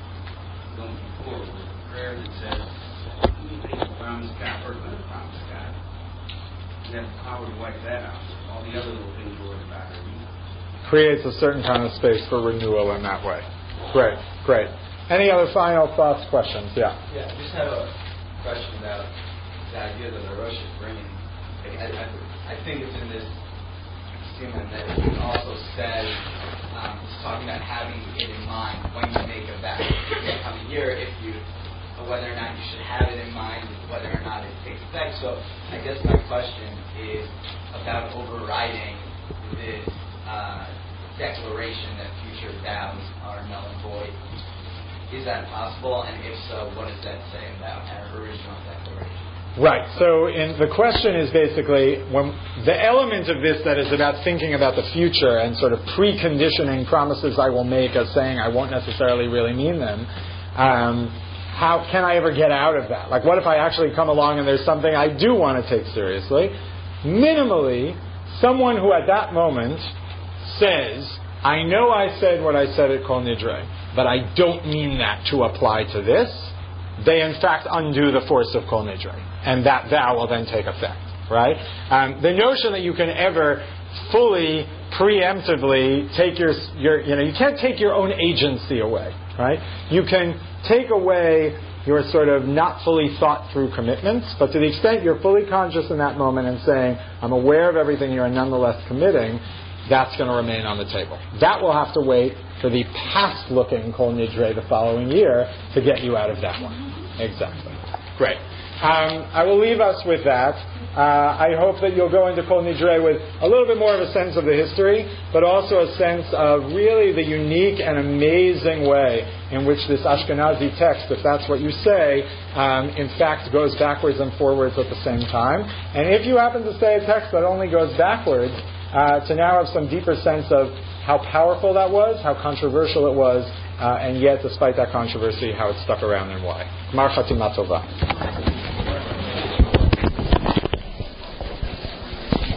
Yom Kippur with a prayer that says, you make a promise God, or going to promise God. You have the power to wipe that out. All the other little things you're worried about are evil. Creates a certain kind of space for renewal in that way. Great, great. Any other final thoughts, questions? Yeah. Yeah, I just have a question about the idea that the Rosh is bringing. Like, I, I, I think it's in this statement that it also says, um, it's talking about having it in mind when you make a vow. In the coming year, if you, whether or not you should have it in mind, whether or not it takes effect. So I guess my question is about overriding this uh, declaration that future vows are null and void. Is that possible? And if so, what does that say about our original declaration? Right. So in, the question is basically, when the element of this that is about thinking about the future and sort of preconditioning promises I will make as saying I won't necessarily really mean them, um, how can I ever get out of that? Like, what if I actually come along and there's something I do want to take seriously? Minimally, someone who at that moment says, I know I said what I said at Kol Nidre, but I don't mean that to apply to this, they in fact undo the force of Kol Nidre. And that vow will then take effect, right? Um, the notion that you can ever fully, preemptively take your, your, you know, you can't take your own agency away, right? You can take away your sort of not fully thought through commitments. But to the extent you're fully conscious in that moment and saying, I'm aware of everything here and nonetheless committing, that's going to remain on the table. That will have to wait for the past-looking Kol Nidre the following year to get you out of that one. Exactly. Great. Um, I will leave us with that. Uh, I hope that you'll go into Kol Nidre with a little bit more of a sense of the history, but also a sense of really the unique and amazing way in which this Ashkenazi text, if that's what you say, um, in fact goes backwards and forwards at the same time. And if you happen to say a text that only goes backwards, uh, to now have some deeper sense of how powerful that was, how controversial it was, uh, and yet, despite that controversy, how it stuck around and why. Gmar Chatima Tova.